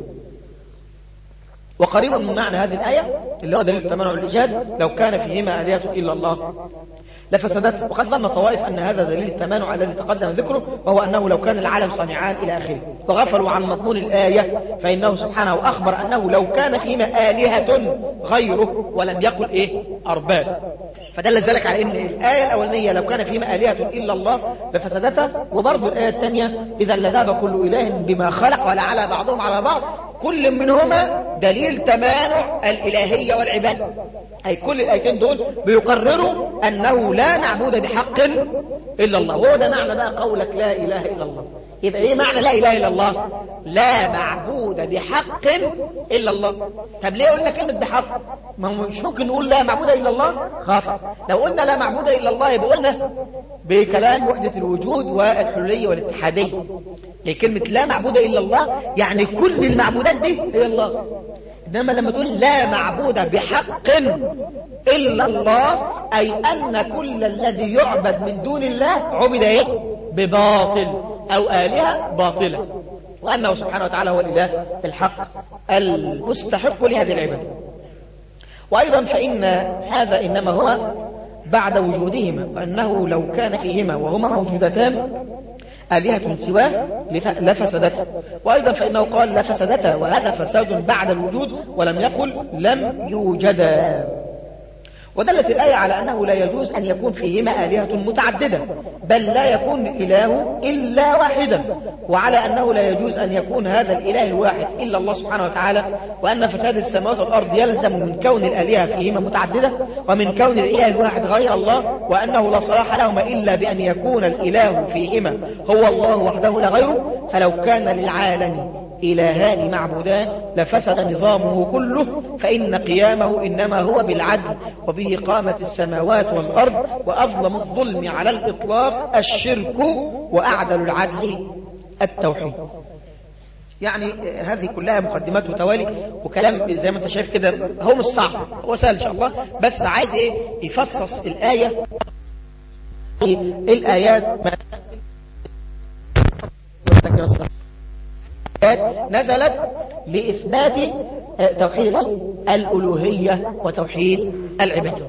وقريبا من معنى هذه الآية اللي هو دليل التمانع والإيجاد لو كان فيهما آلهة إلا الله لفسدته. وقد ظن طوائف أن هذا دليل التمانع الذي تقدم ذكره، وهو أنه لو كان العالم صانعان إلى آخره، وغفلوا عن مضمون الآية، فإنه سبحانه أخبر أنه لو كان فيهما آلهة غيره ولم يقل إيه أرباب. فدل ذلك على أن الآية الأولانية لو كان فيهما آلهة إلا الله لفسدته، وبرضو الآية الثانية إذا لذهب كل إله بما خلق ولا على بعضهم على بعض، كل منهما دليل تمانع الإلهية والعبادة. أي كل الآيتين دول بيقرروا أنه لا معبود بحق إلا الله. وهو ده معنى بقى قولك لا إله إلا الله. يبقى إيه معنى لا إله إلا الله؟ لا معبود بحق إلا الله. طب ليه قلنا كلمة بحق؟ ما هو مش ممكن نقول لا معبود إلا الله؟ خطأ. لو قلنا لا معبود إلا الله يبقى قلنا بكلام وحدة الوجود والحلولية والاتحادية. لكلمة لا معبود إلا الله يعني كل المعبودات دي هي الله. إنما لما تقول لا معبود بحق إلا الله أي أن كل الذي يعبد من دون الله عبد إيه؟ بباطل أو آلهة باطلة، وأنه سبحانه وتعالى هو الإله الحق المستحق لهذه العبادة. وأيضا فإن هذا إنما هو بعد وجودهما، وأنه لو كان فيهما وهما موجودتان آلهة سواه لفسدته. وأيضا فإنه قال لفسدته، وهذا فساد بعد الوجود ولم يقل لم يوجدا. ودلت الآية على أنه لا يجوز أن يكون فيهما آلهة متعددة، بل لا يكون الإله إلا واحدا، وعلى أنه لا يجوز أن يكون هذا الإله الواحد إلا الله سبحانه وتعالى، وأن فساد السماوات والأرض يلزم من كون الآلهة فيهما متعددة ومن كون الإله الواحد غير الله، وأنه لا صلاح لهما إلا بأن يكون الإله فيهما هو الله وحده لا غيره. فلو كان للعالم إلهان معبودان لفسد نظامه كله، فإن قيامه إنما هو بالعدل، وبه قامت السماوات والأرض، وأظلم الظلم على الإطلاق الشرك، وأعدل العدل التوحيد. يعني هذه كلها مقدمات وتوالي وكلام زي ما انت شايف كده، هو مش صعب، هو سهل إن شاء الله، بس عايز إيه يفصص الآية الآيات ما نزلت لإثبات توحيد الألوهية وتوحيد العبادة.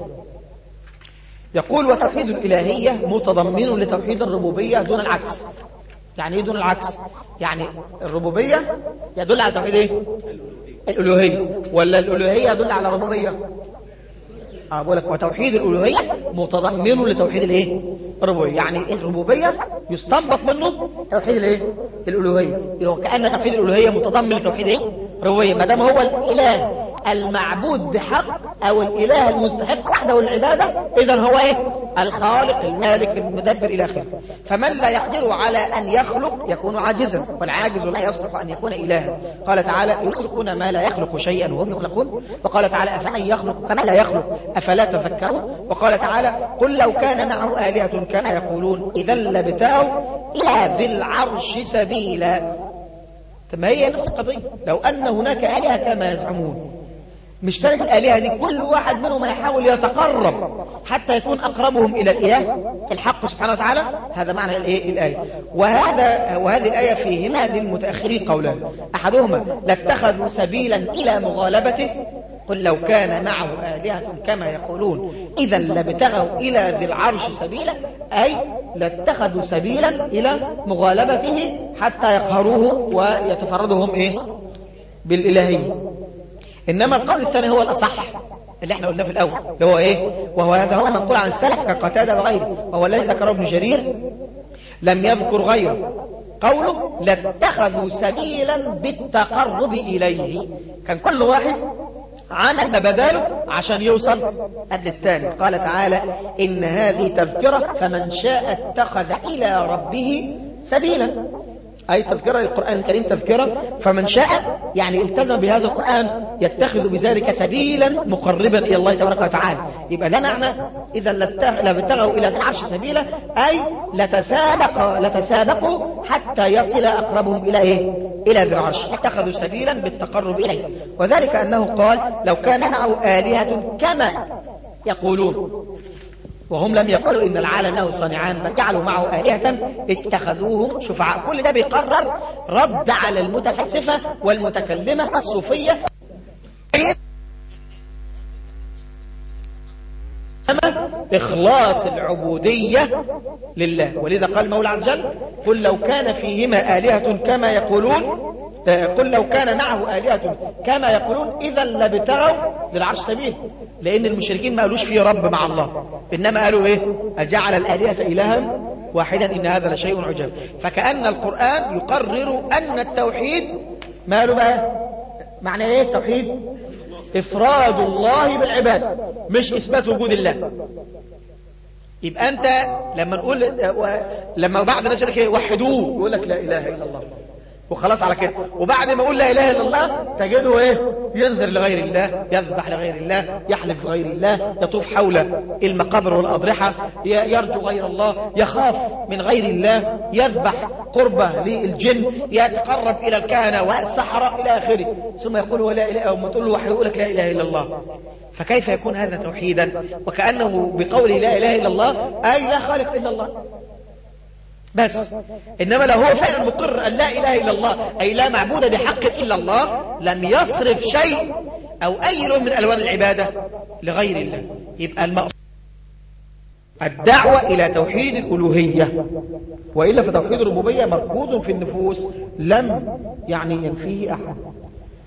يقول وتوحيد الإلهية متضمن لتوحيد الربوبية دون العكس. يعني ايه دون العكس؟ يعني الربوبية يدل على توحيد ايه؟ الألوهية، ولا الألوهية يدل على الربوبية؟ أقول لك وتوحيد الألوهية متضمن لتوحيد الايه؟ الربوبية. يعني الربوبية يستنبط منه توحيد الايه؟ الألوهية. وكأن توحيد الألوهية متضمن لتوحيد ايه؟ الربوبية، ما دام هو الإله المعبود بحق أو الإله المستحق وحده العبادة، إذن هو ايه؟ الخالق المالك المدبر إلى آخره. فمن لا يقدر على أن يخلق يكون عاجزا، والعاجز لا يصلح أن يكون إلها. قال تعالى يخلقون ما لا يخلق شيئا وهم يخلقون. وقال تعالى أفمن يخلق كما لا يخلق أفلا تذكرون. وقال تعالى قل لو كان معه آلهة كما يقولون إذا لابتغوا إلى ذي العرش سبيلا. ما هي نفس القضية، لو أن هناك آلهة كما يزعمون، مش كانت الآلهة دي كل واحد منهم يحاول يتقرب حتى يكون أقربهم إلى الإله الحق سبحانه وتعالى؟ هذا معنى الآية. وهذا وهذه الآية فيهما للمتأخرين قولان، أحدهما لاتخذوا سبيلا إلى مغالبته، قل لو كان معه آلهة كما يقولون إذا لابتغوا إلى ذي العرش سبيلا، أي لاتخذوا سبيلا إلى مغالبته حتى يقهروه ويتفردهم إيه؟ بالإلهية. إنما القول الثاني هو الأصح اللي احنا قلناه في الأول، اللي هو إيه؟ وهو هذا هو منقول عن السلف كقتادة وغيره، وهو الذي ذكره ابن جرير لم يذكر غيره، قوله لاتخذوا سبيلا بالتقرب إليه. كان كل واحد عمل ما بداله عشان يوصل قبل الثاني. قال تعالى إن هذه تذكرة فمن شاء اتخذ إلى ربه سبيلا، أي تذكرة للقرآن الكريم تذكرة، فمن شاء يعني التزم بهذا القرآن يتخذ بذلك سبيلا مقربا إلى الله تبارك وتعالى. يبقى ده معنى إذا لابتغوا إلى العرش سبيلا، أي لتسابق لتسابقوا حتى يصل أقربهم إلى إيه؟ إلى ذي العرش، اتخذوا سبيلا بالتقرب إليه. وذلك أنه قال لو كان معه آلهة كما يقولون، وهم لم يقولوا إن العالم له صانعان بل جعلوا معه آلهة اتخذوهم شفعاء. كل ده بيقرر رد على المتفلسفة والمتكلمة الصوفية إخلاص العبودية لله. ولذا قال المولى عز وجل قل لو كان فيهما آلهة كما يقولون قل لو كان معه آلهة كما يقولون إذا لابتغوا للعرش سبيل، لأن المشركين ما قالوش فيه رب مع الله، إنما قالوا إيه؟ أجعل الآلهة إلها واحدا إن هذا لشيء عجاب. فكأن القرآن يقرر أن التوحيد ما قالوا بقى معنى إيه التوحيد؟ إفراد الله بالعبادة، مش إثبات وجود الله. يبقى أنت لما نقول لما بعض الناس يقول لك وحدوه يقول لك لا إله إلا الله وخلاص على كده، وبعد ما يقول لا إله إلا الله تجده إيه؟ ينذر لغير الله، يذبح لغير الله، يحلف لغير الله، يطوف حول المقابر والأضرحة، يرجو غير الله، يخاف من غير الله، يذبح قربة للجن، يتقرب إلى الكهنة والسحرة إلى آخره، ثم يقول لا إله، وما تقول له وحي يقول لك لا إله إلا الله. فكيف يكون هذا توحيدا؟ وكأنه بقول لا إله إلا الله أي لا خالق إلا الله بس. إنما لو هو فعلا مقر أن لا إله إلا الله أي لا معبود بحق إلا الله لم يصرف شيء أو أي لون من ألوان العبادة لغير الله. يبقى المقصود الدعوة إلى توحيد الألوهية، وإلا فتوحيد الربوبية مركوز في النفوس لم يعني ينفيه أحد.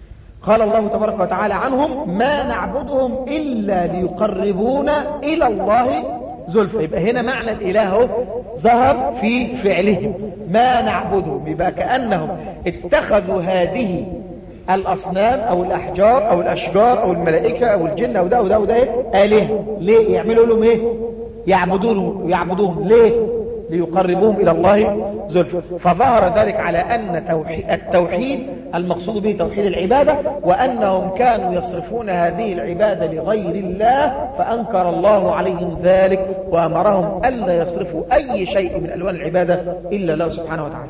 قال الله تبارك وتعالى عنهم ما نعبدهم إلا ليقربونا إلى الله زلفى. يبقى هنا معنى الإله ظهر في فعلهم، ما نعبدهم، يبقى كأنهم اتخذوا هذه الأصنام أو الأحجار أو الأشجار أو الملائكة أو الجن أو ده أو ده أو ده آلهة. ليه؟ يعملوا لهم إيه؟ يعبدونهم يعبدوهم ليه؟ ليقربوهم إلى الله زلفى. فظهر ذلك على أن التوحيد المقصود به توحيد العبادة، وأنهم كانوا يصرفون هذه العبادة لغير الله، فأنكر الله عليهم ذلك وأمرهم ألا يصرفوا أي شيء من ألوان العبادة إلا له سبحانه وتعالى.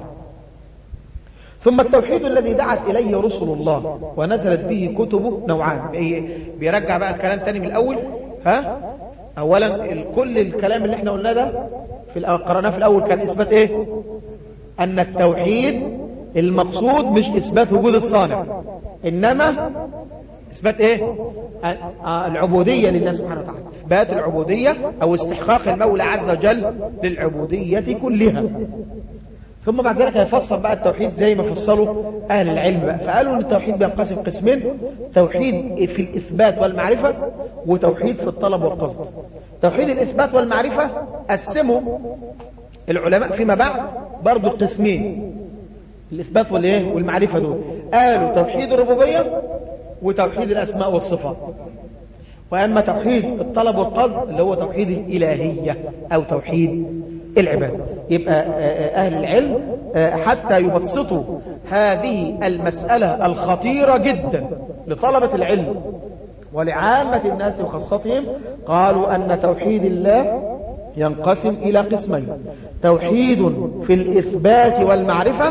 ثم التوحيد الذي دعت إليه رسل الله ونزلت به كتبه نوعان. بيرجع بقى الكلام تاني من الأول. ها أولا كل الكلام اللي احنا قلناه ده في قرأناه في الأول كان إثبات إيه؟ أن التوحيد المقصود مش إثبات وجود الصانع، إنما إثبات إيه؟ العبودية لله سبحانه وتعالى، إثبات العبودية أو استحقاق المولى عز وجل للعبودية كلها. ثم بعد ذلك هيفسر بقى التوحيد زي ما فصلوا أهل العلم بقى، فقالوا أن التوحيد بينقسم قسمين: توحيد في الإثبات والمعرفة، وتوحيد في الطلب والقصد. توحيد الإثبات والمعرفة قسموا العلماء فيما بعد برضو قسمين، الإثبات والإيه والمعرفة دول. قالوا توحيد الربوبية وتوحيد الأسماء والصفات. وأما توحيد الطلب والقصد اللي هو توحيد الإلهية أو توحيد العبادة. يبقى أهل العلم حتى يبسطوا هذه المسألة الخطيرة جدا لطلبة العلم ولعامة الناس وخاصتهم، قالوا أن توحيد الله ينقسم إلى قسمين: توحيد في الإثبات والمعرفة،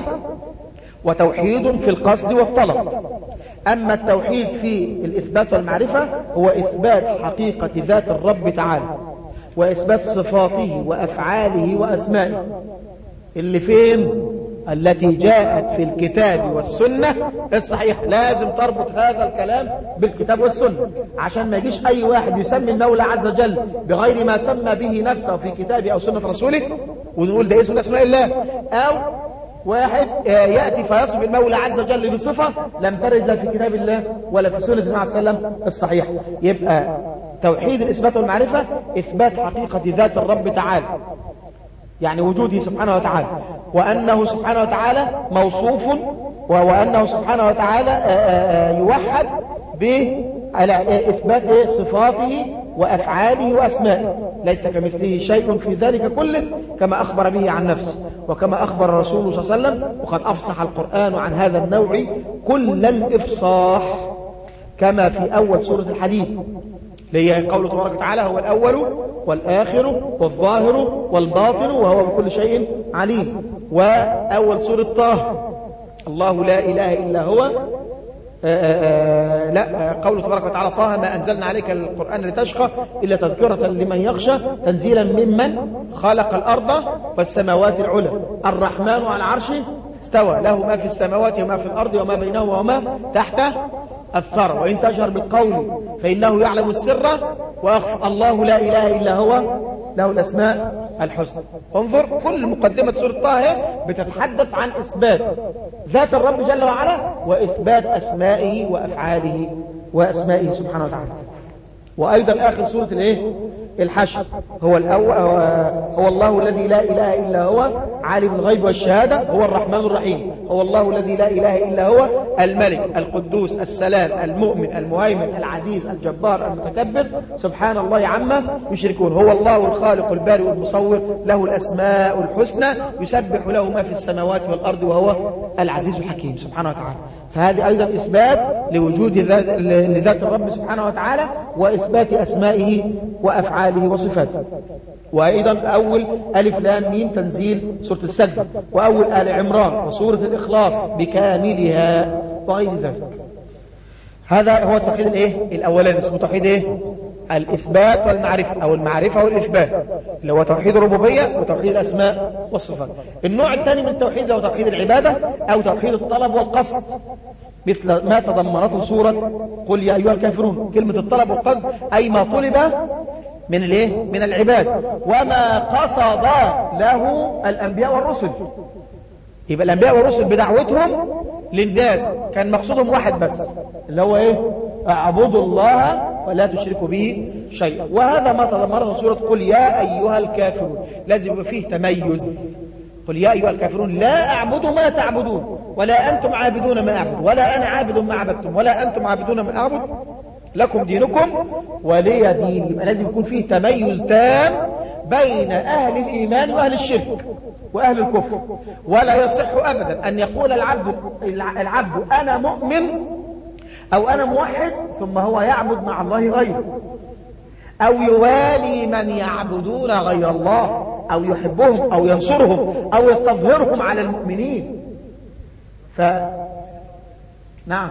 وتوحيد في القصد والطلب. أما التوحيد في الإثبات والمعرفة هو إثبات حقيقة ذات الرب تعالى، وإثبات صفاته وأفعاله وأسمائه اللي فين؟ التي جاءت في الكتاب والسنة الصحيح. لازم تربط هذا الكلام بالكتاب والسنة، عشان ما يجيش أي واحد يسمي المولى عز وجل بغير ما سمى به نفسه في كتابه أو سنة رسوله ونقول ده اسم أسماء الله، أو واحد يأتي فيصف المولى عز وجل بصفة لم ترد لا في كتاب الله ولا في سنة النبي صلى الله عليه وسلم الصحيح. يبقى توحيد الإثبات والمعرفة إثبات حقيقة ذات الرب تعالى، يعني وجوده سبحانه وتعالى، وأنه سبحانه وتعالى موصوف، وأنه سبحانه وتعالى يوحد بإثبات صفاته وأفعاله وأسمائه، ليس كمثله شيء في ذلك كله كما أخبر به عن نفسه، وكما أخبر الرسول صلى الله عليه وسلم. وقد أفصح القرآن عن هذا النوع كل الإفصاح، كما في أول سورة الحديد اللي هي قوله تبارك وتعالى: هو الأول والآخر والظاهر والباطن وهو بكل شيء عليم. وأول سورة طه: الله لا إله إلا هو. آآ آآ لا قوله تبارك وتعالى: طه ما أنزلنا عليك القرآن لتشقى إلا تذكرة لمن يخشى تنزيلا ممن خلق الأرض والسماوات العلى الرحمن على العرش استوى له ما في السماوات وما في الأرض وما بينهما وما تحت الثرى وإن تجهر بالقول فإنه يعلم السر وأخفى الله لا إله إلا هو له الأسماء الحسنى. انظر كل مقدمة سورة طه بتتحدث عن إثبات ذات الرب جل وعلا وإثبات أسمائه وأفعاله وأسمائه سبحانه وتعالى. وأيضا آخر سورة الإيه؟ الحشر: هو الأول هو الله الذي لا إله إلا هو عالم الغيب والشهادة هو الرحمن الرحيم. هو الله الذي لا إله إلا هو الملك القدوس السلام المؤمن المهيمن العزيز الجبار المتكبر سبحان الله عما يشركون. هو الله الخالق البارئ المصور له الأسماء الحسنى يسبح له ما في السماوات والأرض وهو العزيز الحكيم سبحانه وتعالى. فهذه أيضا إثبات لوجود لذات الرب سبحانه وتعالى وإثبات أسمائه وأفعاله وصفاته. وأيضا أول ألف لام ميم تنزيل سورة السجدة، وأول آل عمران، وسورة الإخلاص بكاملها وغير ذلك. هذا هو التوحيد الإيه؟ الأولاني اسمه توحيد إيه؟ الإثبات والمعرفة أو المعرفة والإثبات اللي هو توحيد الربوبية وتوحيد الأسماء والصفات. النوع الثاني من التوحيد هو توحيد العبادة أو توحيد الطلب والقصد، مثل ما تضمنته سورة قل يا أيها الكافرون. كلمة الطلب والقصد أي ما طلب من الايه؟ من العباد وما قصد له الأنبياء والرسل. يبقى الأنبياء والرسل بدعوتهم للناس كان مقصودهم واحد بس، اللي هو إيه؟ اعبدوا الله ولا تشركوا به شيئا. وهذا ما تضمنه سورة قل يا أيها الكافرون، لازم يبقى فيه تميز. قل يا أيها الكافرون لا أعبد ما تعبدون ولا أنتم عابدون ما أعبد ولا أنا عابد ما عبدتم ولا أنتم عابدون ما أعبد لكم دينكم ولي دين. يبقى لازم يكون فيه تميز تام بين أهل الإيمان وأهل الشرك وأهل الكفر. ولا يصح أبدا أن يقول العبد العبد أنا مؤمن أو أنا موحد ثم هو يعبد مع الله غيره، أو يوالي من يعبدون غير الله، أو يحبهم أو ينصرهم أو يستظهرهم على المؤمنين. ف نعم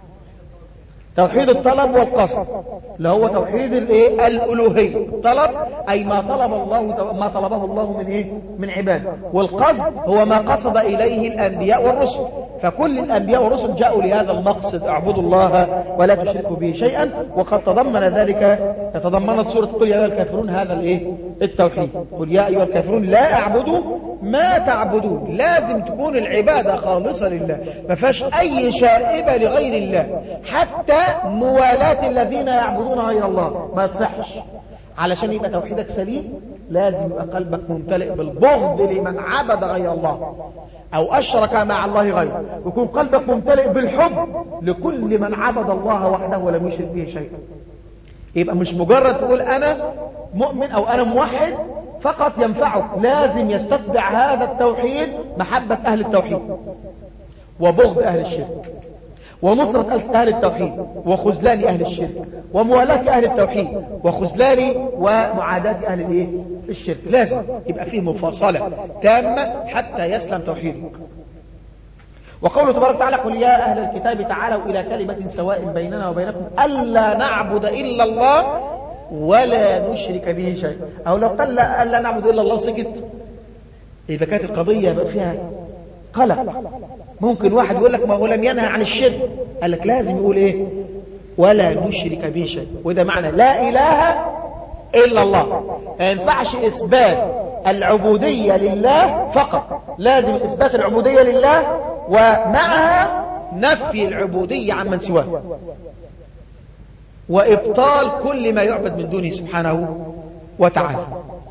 توحيد الطلب والقصد اللي هو توحيد الايه الالوهيه. الطلب اي ما طلب الله ما طلبه الله من ايه من عباده، والقصد هو ما قصد اليه الانبياء والرسل. فكل الانبياء والرسل جاءوا لهذا المقصد، اعبدوا الله ولا تشركوا به شيئا. وقد تضمن ذلك تضمنت سوره قل يا ايها الكافرون هذا الايه التوحيد. قل يا ايها الكافرون لا اعبد ما تعبدون. لازم تكون العباده خالصه لله، ما فيهاش اي شائبه لغير الله، حتى موالاة الذين يعبدون غير الله ما تصحش. علشان يبقى توحيدك سليم لازم يبقى قلبك ممتلئ بالبغض لمن عبد غير الله أو أشرك مع الله غيره، ويكون قلبك ممتلئ بالحب لكل من عبد الله وحده ولم يشرك به شيئا. يبقى مش مجرد تقول أنا مؤمن أو أنا موحد فقط ينفعك، لازم يستتبع هذا التوحيد محبة أهل التوحيد وبغض أهل الشرك ونصرة أهل التوحيد وخذلان أهل الشرك وموالاة أهل التوحيد وخذلان ومعاداة أهل الإيه؟ الشرك. لازم يبقى فيه مفاصلة تامة حتى يسلم توحيدك. وقوله تبارك وتعالى قل يا أهل الكتاب تعالوا إلى كلمة سواء بيننا وبينكم ألا نعبد إلا الله ولا نشرك به شيء. أو لو قال ألا نعبد إلا الله سكت، إذا كانت القضية بقى فيها قلق. ممكن واحد يقول لك ما هو لم ينهى عن الشرك، قال لك لازم يقول ايه ولا نشرك به شيء، وده معنى لا اله الا الله. ما ينفعش اثبات العبوديه لله فقط، لازم اثبات العبوديه لله ومعها نفي العبوديه عن من سواه وابطال كل ما يعبد من دونه سبحانه وتعالى.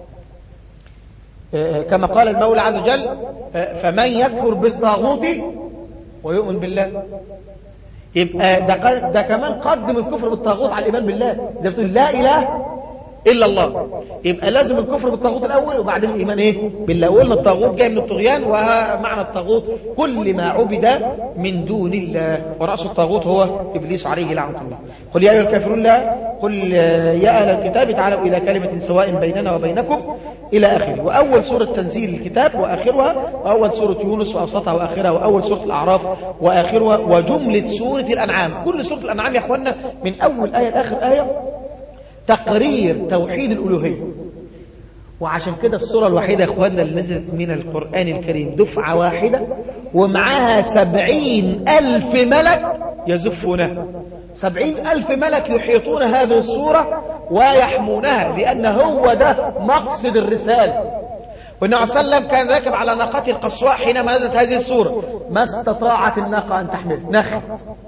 كما قال المولى عز وجل فمن يكفر بالطاغوت ويؤمن بالله. يبقى ده, ده كمان قدم الكفر بالطاغوت على الإيمان بالله، زي بتقول لا إله إلا الله. يبقى لازم الكفر بالطاغوت الأول وبعدين الإيمان إيه بالله. قلنا الطاغوت جاي من الطغيان، ومعنى الطاغوت كل ما عبد من دون الله، ورأس الطاغوت هو إبليس عليه لعنة الله. قل يا أيها الكافرون لا قل يا أهل الكتاب تعالوا إلى كلمة سواء بيننا وبينكم إلى آخره. وأول سورة تنزيل الكتاب وآخرها، وأول سورة يونس وأوسطها وآخرها، وأول سورة الأعراف وآخرها، وجملة سورة الأنعام. كل سورة الأنعام يا أخوانا من أول آية لآخر آية تقرير توحيد الألوهية. وعشان كده السورة الوحيدة يا أخوانا اللي نزلت من القرآن الكريم دفعة واحدة ومعها سبعين ألف ملك يزفونها. سبعين ألف ملك يحيطون هذه السورة ويحمونها، لأن هو ده مقصد الرسالة. والنبي صلى الله عليه وسلم كان راكب على ناقته القصواء حينما نزلت هذه السورة، ما استطاعت الناقة أن تحمل، نخت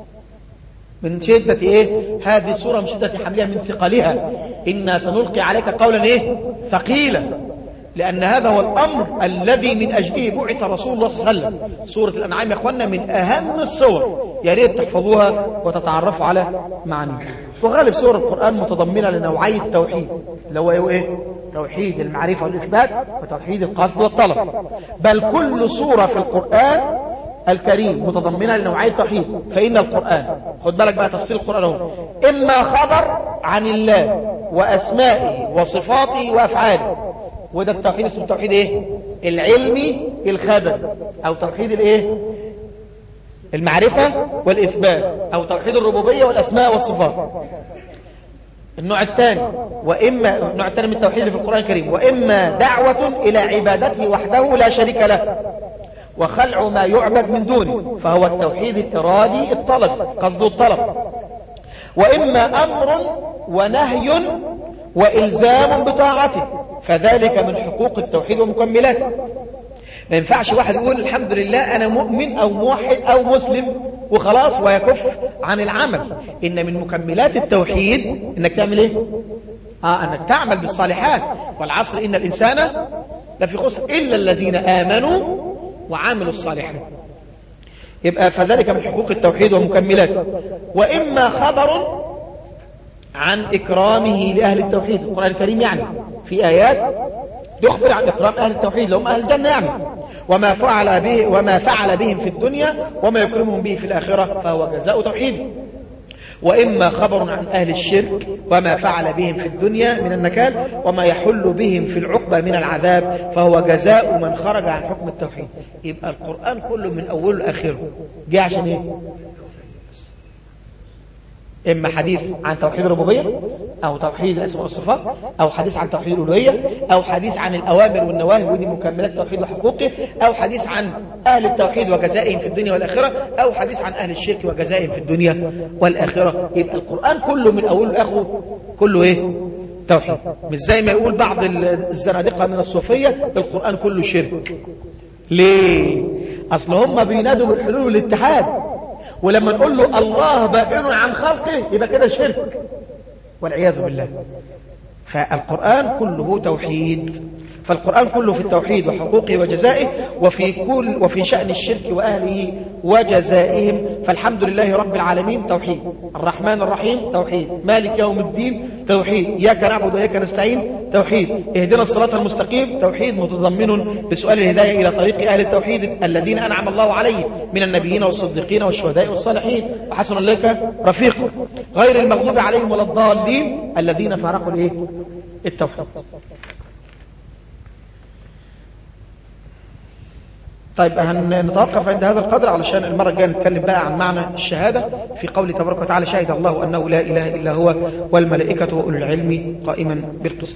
من شدة إيه هذه السورة، من شدة حملها من ثقلها. إنا سنلقي عليك قولا إيه ثقيلا، لأن هذا هو الأمر الذي من أجله بعث رسول الله صلى الله عليه وسلم. سورة الأنعام يا أخوانا من أهم السور، يا ريت تحفظوها وتتعرفوا على معانيها. وغالب سور القرآن متضمنة لنوعي التوحيد اللي هو إيه توحيد المعرفة والإثبات وتوحيد القصد والطلب. بل كل سورة في القرآن الكريم متضمنة لنوعي التوحيد. فإن القرآن، خد بالك بقى تفسير القرآن هو إما خبر عن الله وأسمائه وصفاته وأفعاله، وده التوحيد اسمه التوحيد ايه العلمي الخبر، او توحيد الايه المعرفة والاثبات، او توحيد الربوبية والاسماء والصفات. النوع الثاني واما النوع الثاني من التوحيد في القرآن الكريم، واما دعوة الى عبادته وحده لا شريك له وخلع ما يعبد من دونه، فهو التوحيد الارادي الطلب قصد الطلب. واما امر ونهي والزام بطاعته، فذلك من حقوق التوحيد ومكملاته. ما ينفعش واحد يقول الحمد لله أنا مؤمن أو موحد أو مسلم وخلاص ويكف عن العمل. إن من مكملات التوحيد إنك تعمل إيه؟ آه أنك تعمل بالصالحات. والعصر إن الإنسان لفي خسر إلا الذين آمنوا وعاملوا الصالحات. يبقى فذلك من حقوق التوحيد ومكملاته. وإما خبر عن إكرامه لأهل التوحيد. القرآن الكريم يعني في آيات يخبر عن إكرام أهل التوحيد لهم أهل الجنة يعني، وما فعل به وما فعل بهم في الدنيا وما يكرمهم به في الآخرة فهو جزاء توحيد. وإما خبر عن أهل الشرك وما فعل بهم في الدنيا من النكال وما يحل بهم في العقبة من العذاب فهو جزاء من خرج عن حكم التوحيد. يبقى القرآن كله من أوله لآخره جاء عشان إيه؟ إما حديث عن توحيد الربوبية أو توحيد الأسماء والصفات أو حديث عن توحيد الألوهية أو حديث عن الأوامر والنواهي ودي مكملات التوحيد وحقوقه أو حديث عن أهل التوحيد وجزائهم في الدنيا والآخرة أو حديث عن أهل الشرك وجزائهم في الدنيا والآخرة. يبقى القرآن كله من أوله لآخره كله إيه؟ توحيد. مش زي ما يقول بعض الزنادقة من الصوفية القرآن كله شرك. ليه؟ أصل هم بينادوا بالحلول والاتحاد، ولما نقول له الله بائن عن خلقه يبقى كده شرك والعياذ بالله. فالقرآن كله توحيد. فالقرآن كله في التوحيد وحقوقه وجزائه وفي كل وفي شأن الشرك وأهله وجزائهم. فالحمد لله رب العالمين توحيد، الرحمن الرحيم توحيد، مالك يوم الدين توحيد، إياك نعبد وإياك نستعين توحيد، اهدنا الصراط المستقيم توحيد متضمن لسؤال الهداية إلى طريق أهل التوحيد الذين أنعم الله عليهم من النبيين والصديقين والشهداء والصالحين وحسن أولئك رفيقا، غير المغضوب عليهم ولا الضالين الذين فارقوا الإيه؟ التوحيد. طيب هنتوقف عند هذا القدر علشان المرة الجاية نتكلم بقى عن معنى الشهادة في قوله تبارك وتعالى شهد الله أنه لا إله إلا هو والملائكة وأولو العلم قائما بالقسط.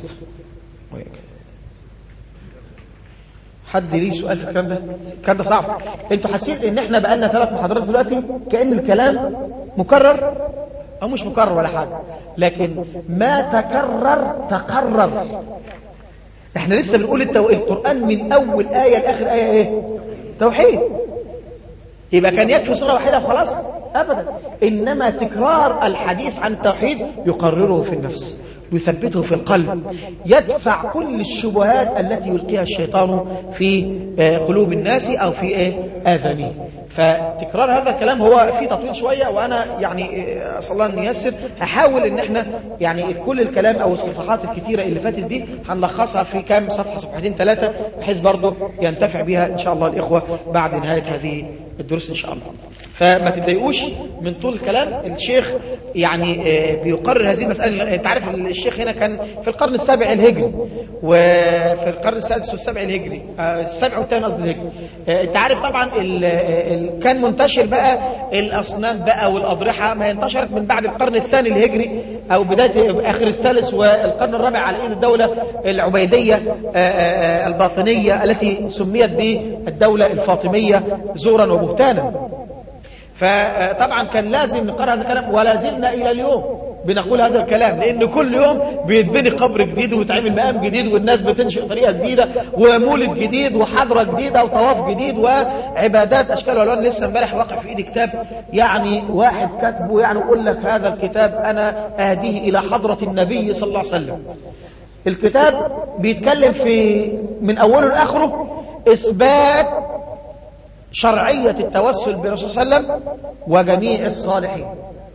حد ليه سؤال في الكلام ده؟ الكلام ده صعب. انتوا حاسين ان احنا بقالنا ثلاث محاضرات دلوقتي كأن الكلام مكرر او مش مكرر ولا حاجة، لكن ما تكرر تقرر. احنا لسه بنقول التو... القرآن من اول آية لاخر آية ايه؟ توحيد. يبقى كان يكفي سورة واحدة وخلاص؟ ابدا. انما تكرار الحديث عن التوحيد يقرره في النفس، يثبته في القلب، يدفع كل الشبهات التي يلقيها الشيطان في قلوب الناس او في اذانهم. فتكرار هذا الكلام هو فيه تطويل شوية، وانا يعني اسال الله ان ييسر هحاول ان احنا يعني كل الكلام او الصفحات الكثيرة اللي فاتت دي هنلخصها في كام صفحة صفحتين ثلاثة بحيث برضه ينتفع بها ان شاء الله الاخوة بعد نهاية هذه الدروس ان شاء الله. فما تتضايقوش من طول الكلام. الشيخ يعني بيقرر هذه المسألة. انت عارف الشيخ هنا كان في القرن السابع الهجري وفي القرن السادس والسابع الهجري السابع والثامن قصدي الهجري. انت عارف طبعا ال ال كان منتشر بقى الأصنام بقى والأضرحة ما انتشرت من بعد القرن الثاني الهجري أو بداية آخر الثالث والقرن الرابع على إيد الدولة العبيدية الباطنية التي سميت بالدولة الفاطمية زورا وبهتانا. فطبعا كان لازم نقرأ هذا الكلام ولا زلنا إلى اليوم بنقول هذا الكلام، لأن كل يوم بيتبني قبر جديد ويتعمل مقام جديد والناس بتنشئ طريقة جديدة ومولد جديد وحضرة جديدة وطواف جديد وعبادات أشكال والوان. لسه امبارح واقع في إيدي كتاب يعني واحد كاتبه يعني يقول لك هذا الكتاب أنا أهديه إلى حضرة النبي صلى الله عليه وسلم. الكتاب بيتكلم في من أوله لآخره إثبات شرعية التوسل بالرسول صلى الله عليه وسلم وجميع الصالحين،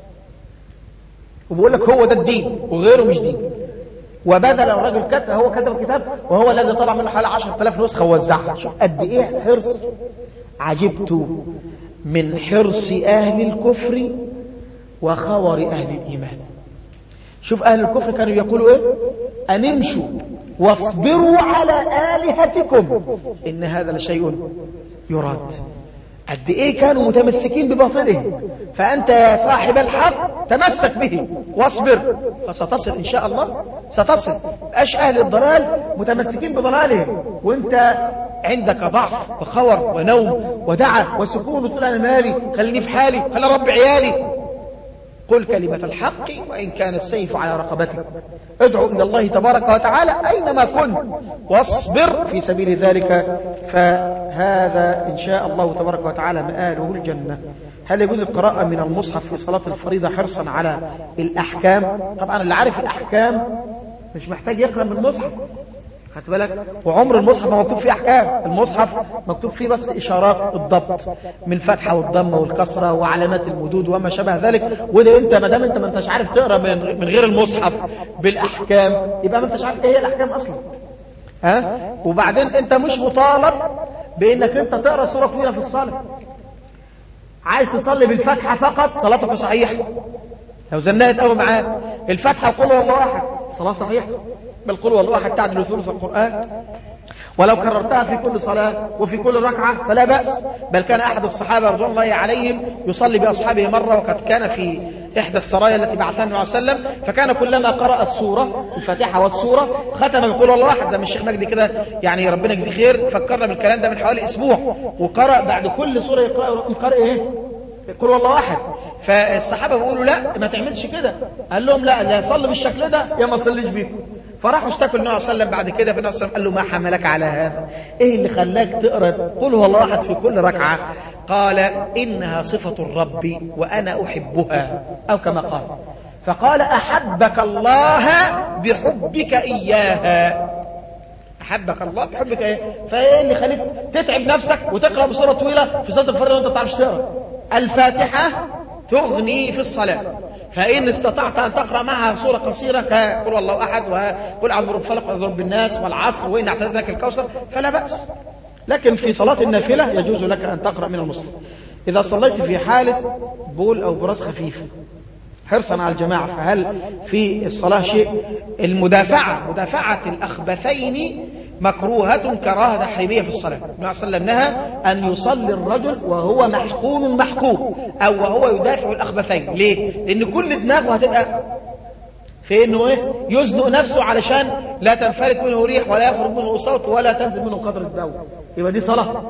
وبيقول لك هو ده الدين وغيره مش دين. وبدل الراجل كتب هو كتب الكتاب وهو الذي طبع منه حوالي عشرة آلاف نسخة ووزعها. شوف قد ايه حرص. عجبت من حرص اهل الكفر وخور اهل الايمان. شوف اهل الكفر كانوا يقولوا ايه؟ ان امشوا واصبروا على آلهتكم ان هذا لشيء يراد. قد ايه كانوا متمسكين بباطلهم. فانت يا صاحب الحق تمسك به واصبر فستصل ان شاء الله، ستصل. اش اهل الضلال متمسكين بضلالهم وانت عندك ضعف وخور ونوم ودعة وسكون وتقول انا مالي خليني في حالي خليني اربي عيالي. قل كلمة الحق وإن كان السيف على رقبتك، ادعو إلى الله تبارك وتعالى أينما كنت واصبر في سبيل ذلك، فهذا إن شاء الله تبارك وتعالى مآله الجنة. هل يجوز القراءة من المصحف في صلاة الفريضة حرصا على الأحكام؟ طبعا اللي عارف الأحكام مش محتاج يقرأ من المصحف، خدت بالك؟ وعمر المصحف ما مكتوب فيه أحكام، المصحف مكتوب فيه بس إشارات الضبط من الفتحة والضمة والكسرة وعلامات المدود وما شابه ذلك. وده أنت ما دام أنت ما أنتش عارف تقرأ من من غير المصحف بالأحكام، يبقى ما أنتش عارف إيه هي الأحكام أصلا. ها؟ وبعدين أنت مش مطالب بأنك أنت تقرأ سورة طويلة في الصلاة. عايز تصلي بالفتحة فقط صلاتك صحيحة، لو زنقت قوي معاه الفتحة وقل هو الله أحد صلاة صحيحة، بل قل هو الله أحد تعدل ثلث القرآن، ولو كررتها في كل صلاة وفي كل ركعة فلا بأس. بل كان أحد الصحابة رضوان الله عليهم يصلي بأصحابه مرة، وقد كان في إحدى السرايا التي بعثها النبي صلى الله عليه وسلم، فكان كلما قرأ السورة الفاتحة والسورة ختم بقول الله أحد، زي ما الشيخ مجدي كده يعني ربنا يجزيه خير فكرنا بالكلام ده من حوالي أسبوع، وقرأ بعد كل سورة يقرأ يقرأ إيه؟ قل والله أحد. فالصحابة بيقولوا لا ما تعملش كده، قال لهم لا لا يصلي بالشكل ده يا ما صليش بيكم. فراحوا اشتكوا النبي صلى الله عليه وسلم بعد كده، فالنبي صلى الله عليه وسلم قال له ما حملك على هذا؟ ايه اللي خلاك تقرا قل هو الله احد في كل ركعه؟ قال انها صفه الرب وانا احبها، او كما قال. فقال احبك الله بحبك اياها، احبك الله بحبك ايه؟ فايه اللي خليك تتعب نفسك وتقرا بسوره طويله في صلاه الفريضه وانت ما بتعرفش تقرا؟ الفاتحه تغني في الصلاه، فإن استطعت أن تقرأ معها سورة قصيرة كقل الله أحد وقل أعوذ برب الفلق وأعوذ برب الناس والعصر وإن أعتدت لك الكوثر فلا بأس. لكن في صلاة النافلة يجوز لك أن تقرأ من المصحف. إذا صليت في حالة بول أو براس خفيف حرصا على الجماعة، فهل في الصلاة شيء؟ المدافعة، مدافعة الأخبثين مكروهة كراهة تحريمية في الصلاة. النبي صلى الله عليه وسلم نهى أن يصلي الرجل وهو محقون محقوب أو وهو يدافع الأخبثين. ليه؟ لأن كل دماغه هتبقى في إنه إيه؟ يزنق نفسه علشان لا تنفلت منه ريح ولا يخرج منه صوت ولا تنزل منه قدر البول، يبقى دي صلاة.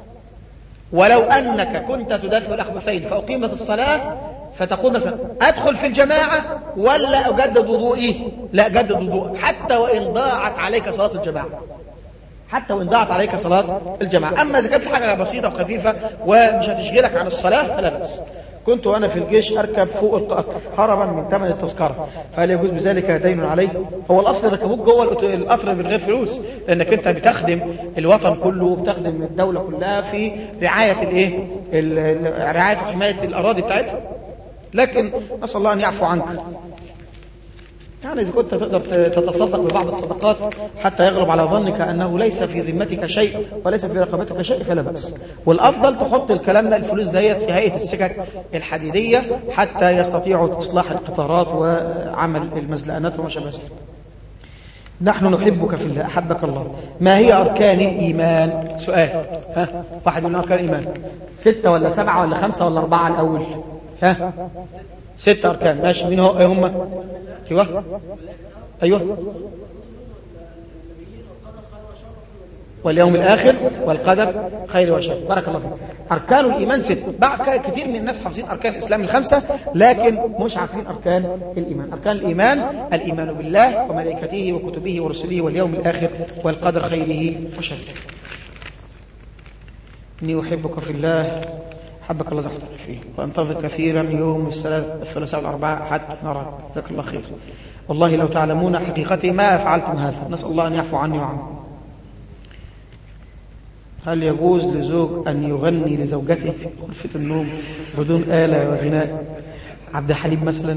ولو أنك كنت تدافع الأخبثين فأقيمت الصلاة فتقول مثلا أدخل في الجماعة ولا أجدد وضوئي؟ لا أجدد وضوءك حتى وإن ضاعت عليك صلاة الجماعة، حتى وإن ضاعت عليك صلاة الجماعة. أما إذا كانت في حاجة بسيطة وخفيفة ومش هتشغلك عن الصلاة فلا بأس. كنت وأنا في الجيش أركب فوق القطر هربا من ثمن التذكرة، فهل يجوز بذلك دين عليه؟ هو الأصل ركبوك جوه القطر من غير فلوس، لأنك أنت بتخدم الوطن كله وبتخدم الدولة كلها في رعاية الإيه؟ رعاية وحماية الأراضي بتاعتها. لكن نسأل الله أن يعفو عنك. يعني إذا كنت تقدر تتصدق ببعض الصدقات حتى يغلب على ظنك أنه ليس في ذمتك شيء وليس في رقبتك شيء فلا بأس. والأفضل تحط الكلام ده الفلوس ديت في هيئة السكك الحديدية حتى يستطيعوا إصلاح القطارات وعمل المزلقانات وما شابه ذلك. نحن نحبك في الله أحبك الله. ما هي أركان الإيمان؟ سؤال. ها؟ واحد من أركان الإيمان ستة ولا سبعة ولا خمسة ولا أربعة الأول؟ ها؟ ستة أركان ماشي. مين هو؟ أيه هم؟ أيوة أيوة واليوم الآخر والقدر خير وشر. بارك الله فيك. أركان الإيمان ست. بعد كثير من الناس حافظين أركان الإسلام الخمسة لكن مش عارفين أركان الإيمان. أركان الإيمان الإيمان بالله وملائكته وكتبه ورسله واليوم الآخر والقدر خيره وشره. إني أحبك في الله حبك الله زحتك فيه وأنتظر كثيرا يوم الثلاثاء والأربعاء حتى نراك. جزاك الله خير. والله لو تعلمون حقيقتي ما فعلتم هذا. نسأل الله أن يعفو عني وعنكم. هل يجوز لزوج أن يغني لزوجته في غرفة النوم بدون آلة وغناء؟ عبد الحليم مثلا.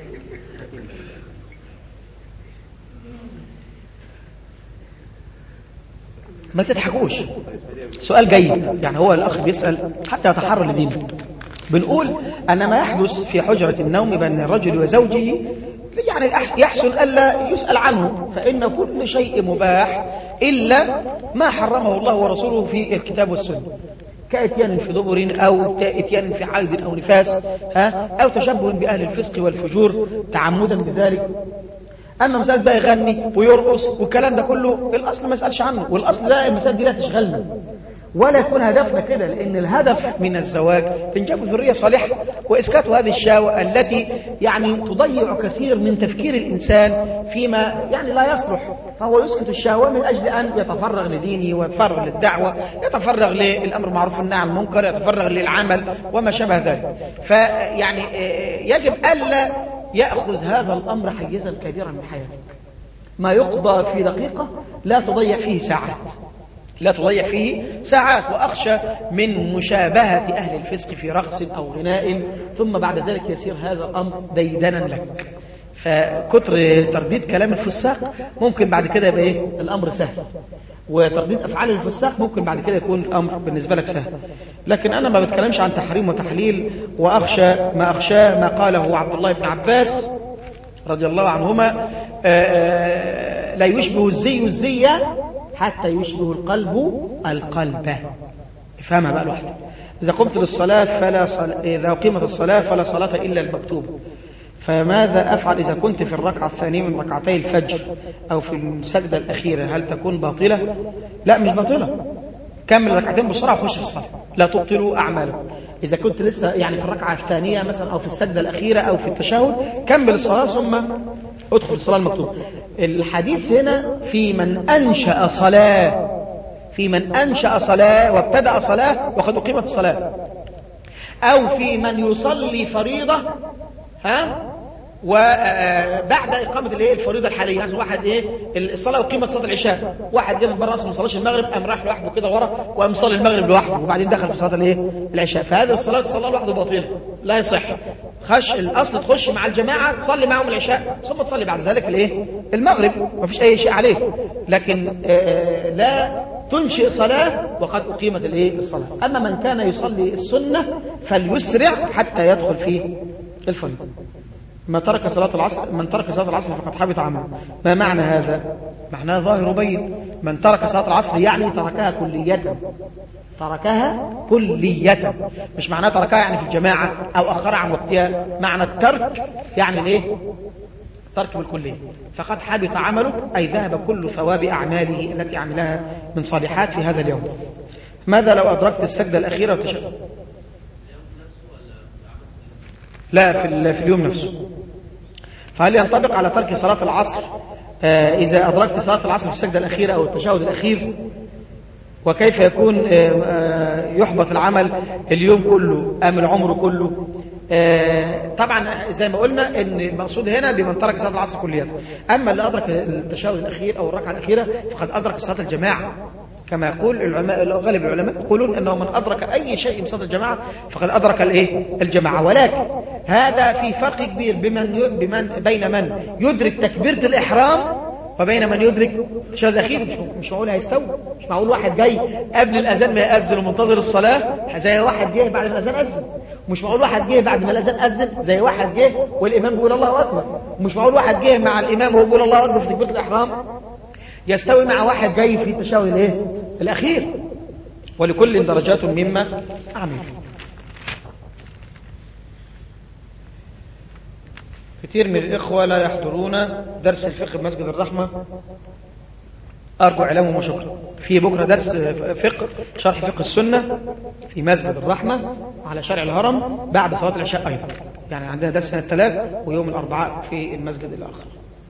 ما تضحكوش، سؤال جيد. يعني هو الأخ بيسأل حتى يتحرر لدينه. بنقول أن ما يحدث في حجرة النوم بين الرجل وزوجه يعني يحسن ألا يسأل عنه، فإن كل شيء مباح إلا ما حرمه الله ورسوله في الكتاب والسنة، كاتيان في دبر أو اتيان في حيض أو نفاس، ها أو تشبه بأهل الفسق والفجور تعمدا بذلك. أما مسألة بقى يغني ويرقص والكلام ده كله الأصل ما يسألش عنه، والأصل لا المسألة دي لا تشغلنا، ولا يكون هدفنا كده، لأن الهدف من الزواج إنجاب ذرية صالحة وإسكات هذه الشهوة التي يعني تضيع كثير من تفكير الإنسان فيما يعني لا يصلح، فهو يسكت الشهوة من أجل أن يتفرغ لدينه ويتفرغ للدعوة، يتفرغ للأمر معروف والنهي عن المنكر، يتفرغ للعمل وما شابه ذلك. فيعني يجب ألا يأخذ هذا الأمر حيزا كبيرا من حياتك. ما يقضى في دقيقة لا تضيع فيه ساعات، لا تضيع فيه ساعات. وأخشى من مشابهة أهل الفسق في رقص أو غناء ثم بعد ذلك يصير هذا الأمر ديدنا لك. فكتر ترديد كلام الفساق ممكن بعد كده يبقى إيه؟ الأمر سهل، وترديد أفعال الفساق ممكن بعد كده يكون الأمر بالنسبة لك سهل. لكن أنا ما بتكلمش عن تحريم وتحليل، وأخشى ما أخشاه ما قاله عبد الله بن عباس رضي الله عنهما: لا يشبه الزي الزية حتى يشبه القلب القلب. افهمها بقى لوحدك. إذا قمت للصلاة فلا صل... إذا قيمت الصلاة فلا صلاة إلا المكتوبة، فماذا أفعل إذا كنت في الركعة الثانية من ركعتي الفجر أو في السجدة الأخيرة؟ هل تكون باطلة؟ لا، مش باطلة. كمل ركعتين بسرعة وخش في الصلاة، لا تبطلوا أعمالكم. إذا كنت لسه يعني في الركعة الثانية مثلا أو في السجدة الأخيرة أو في التشهد، كمل الصلاة ثم ادخل الصلاة المكتوبة. الحديث هنا في من أنشأ صلاة، في من أنشأ صلاة وابتدأ صلاة وقد أقيمت الصلاة، أو في من يصلي فريضة ها وبعد إقامة الايه الفريضة الحالية. يعني واحد إيه الصلاة وقيمة صلاة العشاء، واحد جه من بره أصلا ما صلاش المغرب، قام راح لوحده كده ورا وقام صلي المغرب لوحده وبعدين دخل في صلاة الايه العشاء، فهذه الصلاة صلاة لوحده باطلة لا يصح. خش الأصل تخش مع الجماعة تصلي معهم العشاء ثم تصلي بعد ذلك الايه المغرب، ما فيش أي شيء عليه. لكن لا تنشئ صلاة وقد أقيمت الايه الصلاة. أما من كان يصلي السنة فليسرع حتى يدخل في الفريضة. ما ترك صلاة العصر من ترك صلاة العصر فقد حبط عمله. ما معنى هذا؟ معناه ظاهر بين. من ترك صلاة العصر يعني تركها كلية، تركها كلية، مش معناه تركها يعني في الجماعة أو أخر عن وقتها. معنى الترك يعني الايه ترك بالكلية. فقد حبط عمله أي ذهب كل ثواب أعماله التي عملها من صالحات في هذا اليوم. ماذا لو أدركت السجدة الأخيرة وتشهد؟ لا، في, في اليوم نفسه. فهل ينطبق على ترك صلاة العصر آه إذا أدركت صلاة العصر في السجدة الأخيرة أو التشهد الأخير؟ وكيف يكون آه آه يحبط العمل اليوم كله أم العمر كله؟ آه طبعا زي ما قلنا ان المقصود هنا بمن ترك صلاة العصر كليا. أما اللي أدرك التشهد الأخير أو الركعة الأخيرة فقد أدرك صلاة الجماعة، كما يقول العلماء. غالب العلماء يقولون انه من ادرك اي شيء من صلاه الجماعه فقد ادرك الايه الجماعه. ولكن هذا في فرق كبير بمن بمن بين من يدرك تكبيره الاحرام وبين من يدرك التشهد الاخير. مش مش معقول هيستوي. مش معقول واحد جاي قبل الاذان ما ياذن ومنتظر الصلاه زي واحد جه بعد ما الاذان اذن، مش معقول واحد جه بعد ما الاذان اذن زي واحد جه والامام بيقول الله اكبر، مش معقول واحد جه مع الامام وهو بيقول الله اكبر في تكبيره الاحرام يستوي مع واحد جاي في التشهد الايه الاخير. ولكل درجات مما عمل. كثير من الإخوة لا يحضرون درس الفقه بمسجد الرحمة، أرجو إعلامهم وشكرا. في بكرة درس فقه شرح فقه السنة في مسجد الرحمة على شارع الهرم بعد صلاة العشاء أيضا. يعني عندنا درس الثلاث ويوم الأربعاء في المسجد الآخر.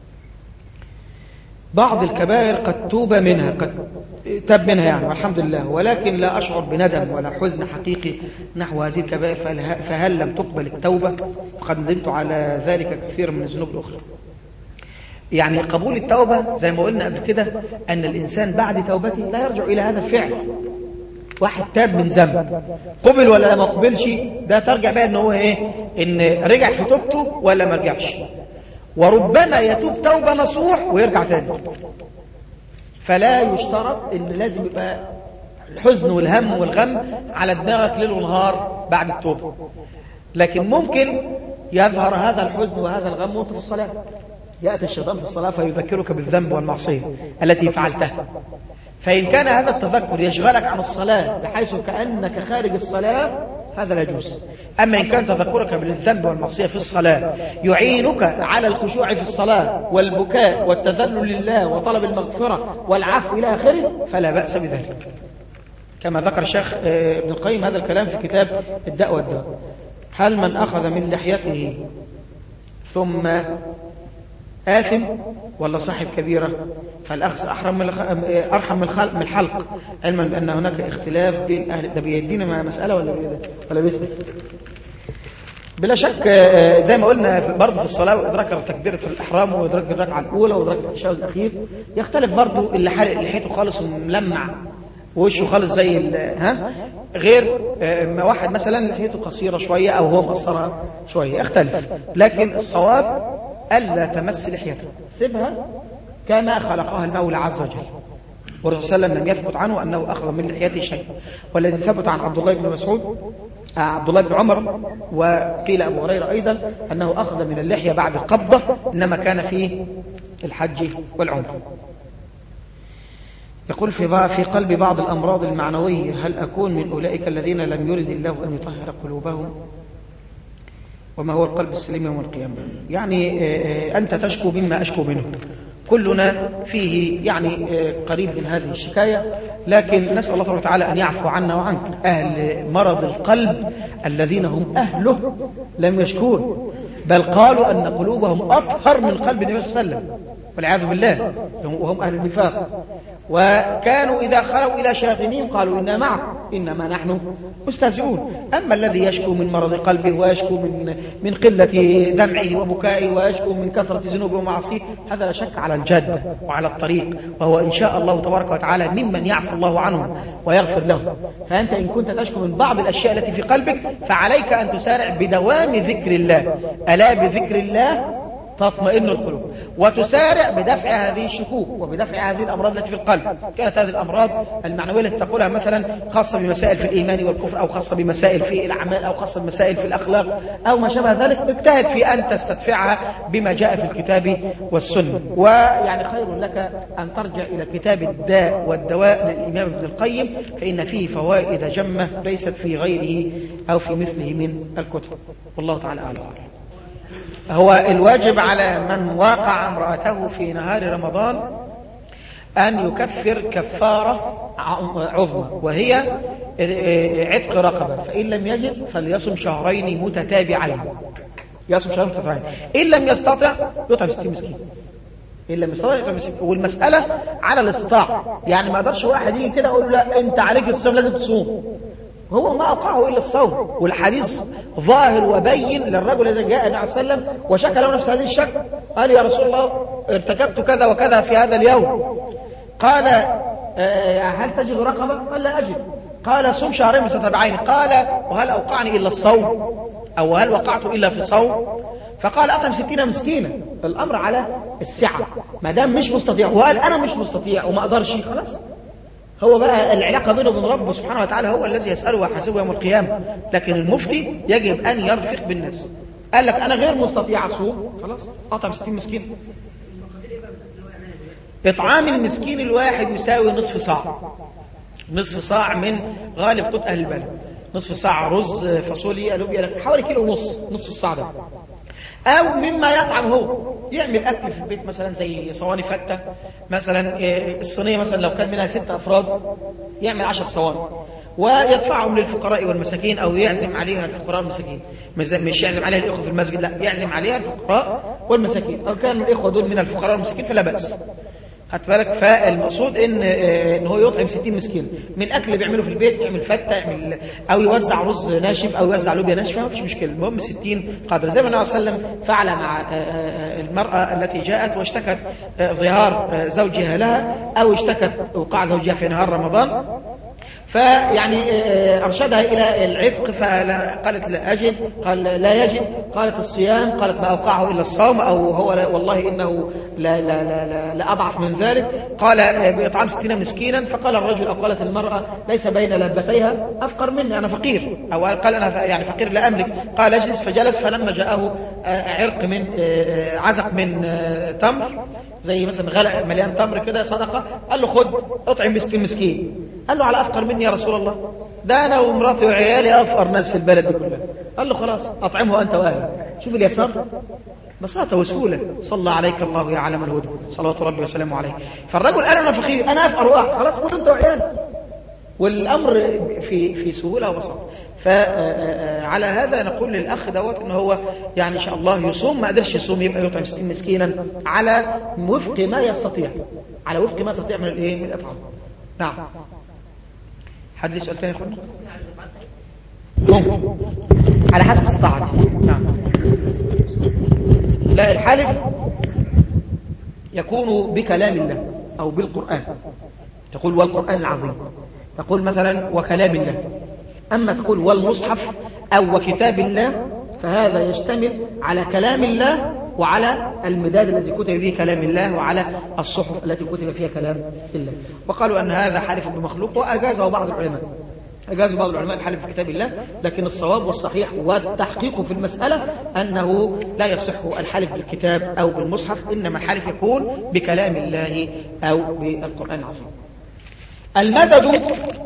بعض الكبائر قد توب منها، قد تاب منها يعني والحمد لله، ولكن لا أشعر بندم ولا حزن حقيقي نحو هذه الكبائر، فهل لم تقبل التوبة؟ وقد ندمت على ذلك كثير من الذنوب الأخرى. يعني قبول التوبة زي ما قلنا قبل كده أن الإنسان بعد توبته لا يرجع إلى هذا الفعل. واحد تاب من ذنب قبل ولا ما قبلش، ده ترجع بقى إن هو إيه، إن رجع في توبته ولا ما رجعش. وربما يتوب توبة نصوح ويرجع تاني. فلا يشترط إن لازم يبقى الحزن والهم والغم على دماغك ليل ونهار بعد التوبة، لكن ممكن يظهر هذا الحزن وهذا الغم وانت في الصلاة. يأتي الشيطان في الصلاة فيذكرك بالذنب والمعصية التي فعلتها، فإن كان هذا التذكر يشغلك عن الصلاة بحيث كأنك خارج الصلاة هذا لا يجوز. أما إن كان تذكرك بالذنب والمعصية في الصلاة يعينك على الخشوع في الصلاة والبكاء والتذلل لله وطلب المغفرة والعفو إلى آخره فلا بأس بذلك. كما ذكر الشيخ ابن القيم هذا الكلام في كتاب الداء والدواء. هل من أخذ من لحيته ثم آثم ولا صاحب كبيرة؟ فالأخذ أحرم من أرحم من الحلق، علما بأن هناك اختلاف بين أهل. ده بيدينا مع مسألة ولا ولا بيسلك؟ بلا شك زي ما قلنا برضه في الصلاة، وإدراك تكبيرة الإحرام وإدراك الركعة الأولى وإدراك التشهد الأخير يختلف برضه. اللي حالق لحيته خالص وملمع ووشه خالص زي ها غير ما واحد مثلا لحيته قصيرة شوية أو هو مقصرة شوية، يختلف. لكن الصواب ألا تمس لحيته، سيبها كما خلقها المولى عز وجل. والرسول صلى الله عليه وسلم لم يثبت عنه أنه أخذ من لحيته شيء. والذي ثبت عن عبد الله بن مسعود عبد الله بن عمر وقيل أبو هريرة أيضا أنه أخذ من اللحية بعد القبضة، إنما كان في الحج والعمرة. يقول في في قلب بعض الأمراض المعنوية هل أكون من أولئك الذين لم يرد الله أن يطهر قلوبهم؟ وما هو القلب السليم يوم القيامة؟ يعني أنت تشكو مما أشكو منه، كلنا فيه يعني قريب من هذه الشكاية، لكن نسأل الله تعالى أن يعفو عنا وعنك. أهل مرض القلب الذين هم أهله لم يشكون، بل قالوا أن قلوبهم أطهر من قلب النبي صلى الله عليه وسلم والعياذ بالله، وهم أهل النفاق. وكانوا إذا خلوا إلى شياطينهم قالوا إنا معكم إنما نحن مستهزئون. أما الذي يشكو من مرض قلبه ويشكو من من قلة دمعه وبكائه ويشكو من كثرة ذنوبه ومعاصيه، هذا لا شك على الجادة وعلى الطريق، وهو إن شاء الله تبارك وتعالى ممن يعفو الله عنه ويغفر له. فأنت إن كنت تشكو من بعض الأشياء التي في قلبك فعليك أن تسارع بدوام ذكر الله. ألا بذكر الله تطمئن القلوب، وتسارع بدفع هذه الشكوك وبدفع هذه الأمراض التي في القلب. كانت هذه الأمراض المعنوية التي تقولها مثلا خاصة بمسائل في الإيمان والكفر، أو خاصة بمسائل في الأعمال، أو خاصة بمسائل في الأخلاق، أو ما شابه ذلك، اجتهد في أن تستدفعها بما جاء في الكتاب والسنة. ويعني خير لك أن ترجع إلى كتاب الداء والدواء للإمام ابن القيم، فإن فيه فوائد جمة ليست في غيره أو في مثله من الكتب. والله تعالى أعلم. هو الواجب على من واقع امرأته في نهار رمضان أن يكفر كفارة عظمى، وهي عتق رقبة، فإن لم يجد فليصم شهرين متتابعين. يصم شهرين متتابعين، إن لم يستطع يطعم ستين مسكين. إن لم يستطع يطعم مسكين. والمسألة على الاستطاعة، يعني ما قدرش واحد يجي كده يقول لا أنت عليك الصوم لازم تصوم، هو ما أوقعه إلا الصوم. والحديث ظاهر وبين للرجل الذي جاء النبي صلى الله عليه وسلم وشكى له نفس هذه الشك، قال يا رسول الله ارتكبت كذا وكذا في هذا اليوم. قال هل تجد رقبة؟ قال لا أجد. قال صم شهرين متتابعين. قال وهل أوقعني إلا الصوم، أو هل وقعت إلا في صوم؟ فقال أطعم ستين مسكينا. الأمر على السعة، ما دام مش مستطيع وقال أنا مش مستطيع وما أقدرش، خلاص هو بقى العلاقة بينه وبين ربه سبحانه وتعالى، هو الذي يسأله ويحاسبه يوم القيامة. لكن المفتي يجب أن يرفق بالناس. قال لك أنا غير مستطيع أصوم، خلاص أطعم ستين مسكين. إطعام المسكين الواحد يساوي نصف صاع، نصف صاع من غالب قوت أهل البلد، نصف صاع رز فاصوليا لوبيا، حوالي كيلو ونص، نصف الصاع ده. أو مما يطعم هو، يعمل أكل في البيت مثلا زي صواني فتة مثلا، الصينية مثلا لو كان منها ستة أفراد يعمل عشر صواني ويدفعهم للفقراء والمساكين، أو يعزم عليها الفقراء والمساكين، مش يعزم عليها الإخوة في المسجد، لا يعزم عليها الفقراء والمساكين، أو كان الإخوة دول من الفقراء والمساكين فلا بأس. خدت بالك؟ فالمقصود ان ان هو يطعم ستين مسكين من الاكل اللي بيعمله في البيت، يعمل فته، يعمل او يوزع رز ناشف او يوزع لوبيا ناشفه، ما فيش مشكله، المهم ستين قدر، زي ما النبي صلى الله عليه وسلم فعل مع المراه التي جاءت واشتكت ظهار زوجها لها، او اشتكت وقع زوجها في نهار رمضان، فيعني أرشدها إلى العتق، فقالت لا أجد، قال لا يجد، قالت الصيام، قالت ما أوقعه إلا الصوم، أو هو والله إنه لا, لا, لا, لا, لا أضعف من ذلك، قال بإطعام ستين مسكينا. فقال الرجل أو قالت المرأة ليس بين لبتيها أفقر مني، أنا فقير، أو قال أنا يعني فقير لا أملك، قال اجلس، فجلس، فلما جاءه عرق من عزق من تمر زي مثلا غلق مليان تمر كده صدقة، قال له خد اطعم ستين مسكين. قال له على أفقر مني يا رسول الله؟ ده أنا ومراتي وعيالي أفقر ناس في البلد دي كلها. قال له خلاص أطعمه أنت وأهلك. شوف اليسار، بساطة وسهولة. صلى عليك الله يا علم الهدى، صلوات ربي وسلامه عليه. فالرجل قال أنا فقير، أنا أفقر وأحد، خلاص خد أنت وعيالك. والأمر في في سهولة وبساطة. فعلى هذا نقول للأخ دوت إن هو يعني إن شاء الله يصوم، ما قدرش يصوم يبقى يطعم ستين مسكينا على وفق ما يستطيع، على وفق ما يستطيع من الإيه من الأطعام. نعم. حد يسأل ثاني يا أخوانا؟ ممكن على حسب استطاعته. نعم. لا، الحالف يكون بكلام الله أو بالقرآن، تقول والقرآن العظيم، تقول مثلا وكلام الله. أما تقول والمصحف أو وكتاب الله فهذا يشتمل على كلام الله وعلى المداد الذي كتب به كلام الله وعلى الصحف التي كتب فيها كلام الله. وقالوا أن هذا حالف بمخلوق، وأجازه بعض العلماء، أجازوا بعض العلماء الحلف بكتاب الله، لكن الصواب والصحيح والتحقيق في المسألة أنه لا يصح الحلف بالكتاب أو بالمصحف، إنما الحلف يكون بكلام الله أو بالقرآن العظيم. المدد،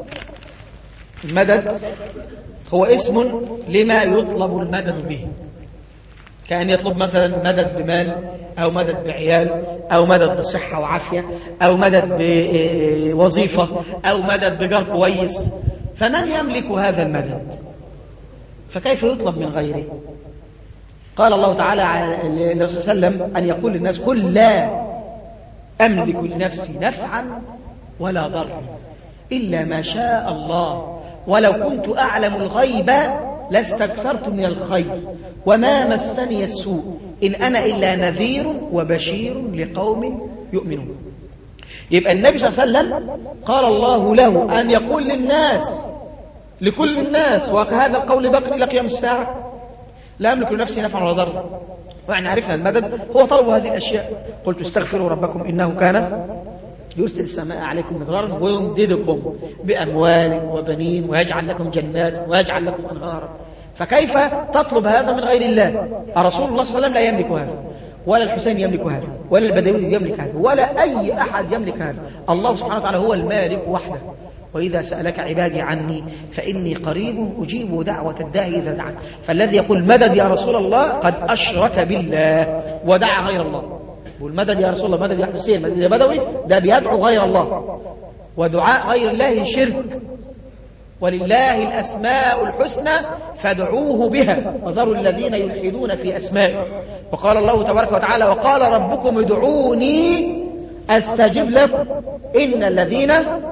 المدد هو اسم لما يطلب المدد به، كأن يطلب مثلا مدد بمال أو مدد بعيال أو مدد بصحة وعافية أو مدد بوظيفة أو مدد بجار كويس. فمن يملك هذا المدد؟ فكيف يطلب من غيره؟ قال الله تعالى للرسول صلى الله عليه وسلم أن يقول للناس قل لا أملك لنفسي نفعا ولا ضرا إلا ما شاء الله ولو كنت أعلم الغيب لاستكثرت من الخير وما مسني السوء إن أنا إلا نذير وبشير لقوم يؤمنون. يبقى النبي صلى الله عليه وسلم قال الله له أن يقول للناس، لكل الناس، وهذا القول باقي إلى قيام الساعة، لا أملك لنفسي نفعا ولا ضرا. وإحنا عرفنا المدد هو طلب هذه الأشياء. قلت استغفروا ربكم إنه كان يرسل السماء عليكم مدرارا ويمددكم بأموال وبنين ويجعل لكم جنات ويجعل لكم أنهارا. فكيف تطلب هذا من غير الله؟ رسول الله صلى الله عليه وسلم لا يملك هذا، ولا الحسين يملك هذا، ولا البدوي يملك هذا، ولا أي أحد يملك هذا. الله سبحانه وتعالى هو المالك وحده. وإذا سألك عبادي عني فإني قريب أجيب دعوة الداعي إذا دعان. فالذي يقول مدد يا رسول الله قد أشرك بالله ودعا غير الله. والمدد يا رسول الله، مدد يا حسين، مدد يا بدوي، ده بيدعو غير الله، ودعاء غير الله شرك. ولله الأسماء الحسنى فادعوه بها وذروا الذين يلحدون في أسمائه. وقال الله تبارك وتعالى وقال ربكم ادعوني أستجب لكم إن الذين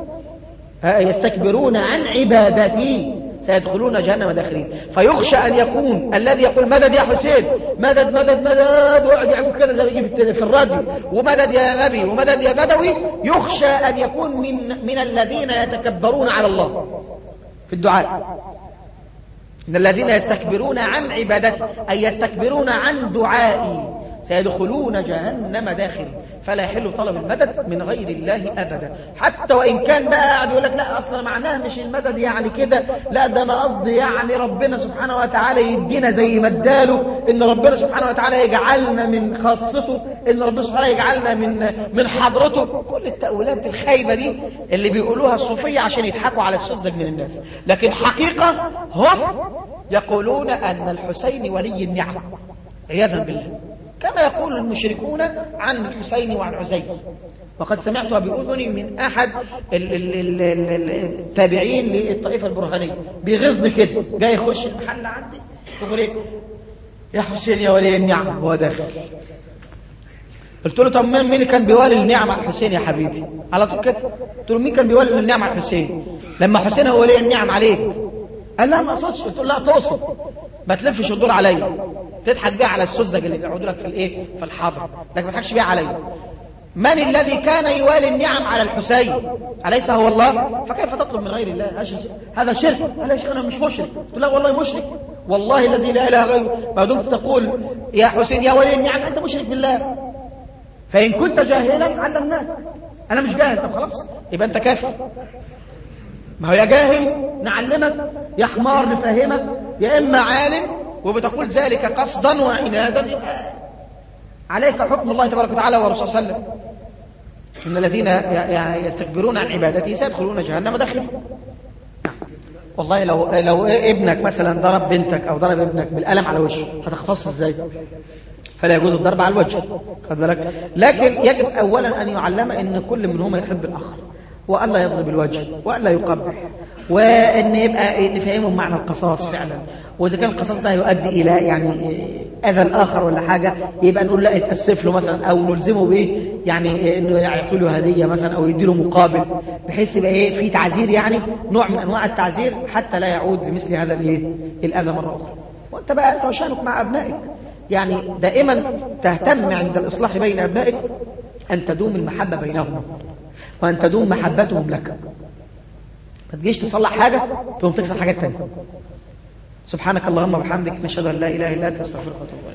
يستكبرون عن عبادتي سيدخلون جهنم داخلين. فيخشى أن يكون الذي يقول مدد يا حسين، مدد مدد مدد، ويقعد يعمل كده زي يجي في الراديو، ومدد يا نبي ومدد يا بدوي، يخشى أن يكون من من الذين يتكبرون على الله في الدعاء. إن الذين يستكبرون عن عبادتي أي يستكبرون عن دعائي سيدخلون جهنم داخل. فلا يحل طلب المدد من غير الله أبدا، حتى وإن كان بقى قاعد يقول لك لا أصلا معناه مش المدد يعني كده، لا ده أنا قصدي يعني ربنا سبحانه وتعالى يدينا زي ما اداله، إن ربنا سبحانه وتعالى يجعلنا من خاصته، إن ربنا سبحانه يجعلنا من من حضرته. كل التأويلات الخايبة دي اللي بيقولوها الصوفية عشان يضحكوا على السذج من الناس، لكن حقيقة هم يقولون أن الحسين ولي النعمة عياذا بالله، كما يقول المشركون عن الحسين وعن عزيز. وقد سمعتها بأذني من أحد التابعين للطائفة البرهانية بيغزني كده، جاي يخش المحل عندي يقول ايه يا حسين يا ولي النعمة هو داخل. قلت له طب مين اللي كان بيولي النعمة على الحسين يا حبيبي؟ على طول كده قلت له مين كان بيولي النعمة على الحسين لما حسين هو ولي النعم عليك؟ قال لا ما اقصدش. قلت له لا تقصد، ما تلفش الدور عليا، تضحك بيها على السذج اللي بيقعدوا لك في الايه في الحاضر، لكن ما تضحكش بيها عليا. من الذي كان يوالي النعم على الحسين؟ أليس هو الله؟ فكيف تطلب من غير الله؟ هذا شرك. قال يا شيخ انا مش مشرك. قلت له لا والله مشرك، والله الذي لا اله غيره، ما دمت تقول يا حسين يا ولي النعم انت مشرك بالله. فان كنت جاهلا علمناك. انا مش جاهل، طب خلاص يبقى انت كافر. ما هو يا جاهل نعلمك، يا حمار نفهمك، يا اما عالم وبتقول ذلك قصدا وعنادا عليك حكم الله تبارك وتعالى ورسوله صلى الله عليه وسلم ان الذين يستكبرون عن عبادته سيدخلون جهنم داخلين. والله لو لو ابنك مثلا ضرب بنتك او ضرب ابنك بالقلم على وشه هتختص ازاي؟ فلا يجوز الضرب على الوجه، خد بالك. لكن يجب اولا ان يعلم ان كل منهما يحب الاخر، وأن لا يضرب الوجه وأن لا يقبح، وأن يبقى نفهمهم معنى القصاص فعلا. وإذا كان القصاص ده يؤدي إلى يعني أذى الآخر ولا حاجة، يبقى نقول لا يتأسف له مثلا، أو نلزمه به يعني إنه يعطي له هدية مثلا أو يدي له مقابل، بحيث يبقى إيه في تعزير، يعني نوع من أنواع التعزير حتى لا يعود لمثل هذا الإيه الأذى مرة أخرى. وأنت بقى أنت وشأنك مع أبنائك، يعني دائما تهتم عند الإصلاح بين أبنائك أن تدوم المحبة بينهم وأن تدوم محبتهم لك. ما تجيش تصلح حاجة تقوم تكسر حاجات تانية. سبحانك اللهم وبحمدك، نشهد أن لا إله إلا أنت، نستغفرك ونتوب إليك.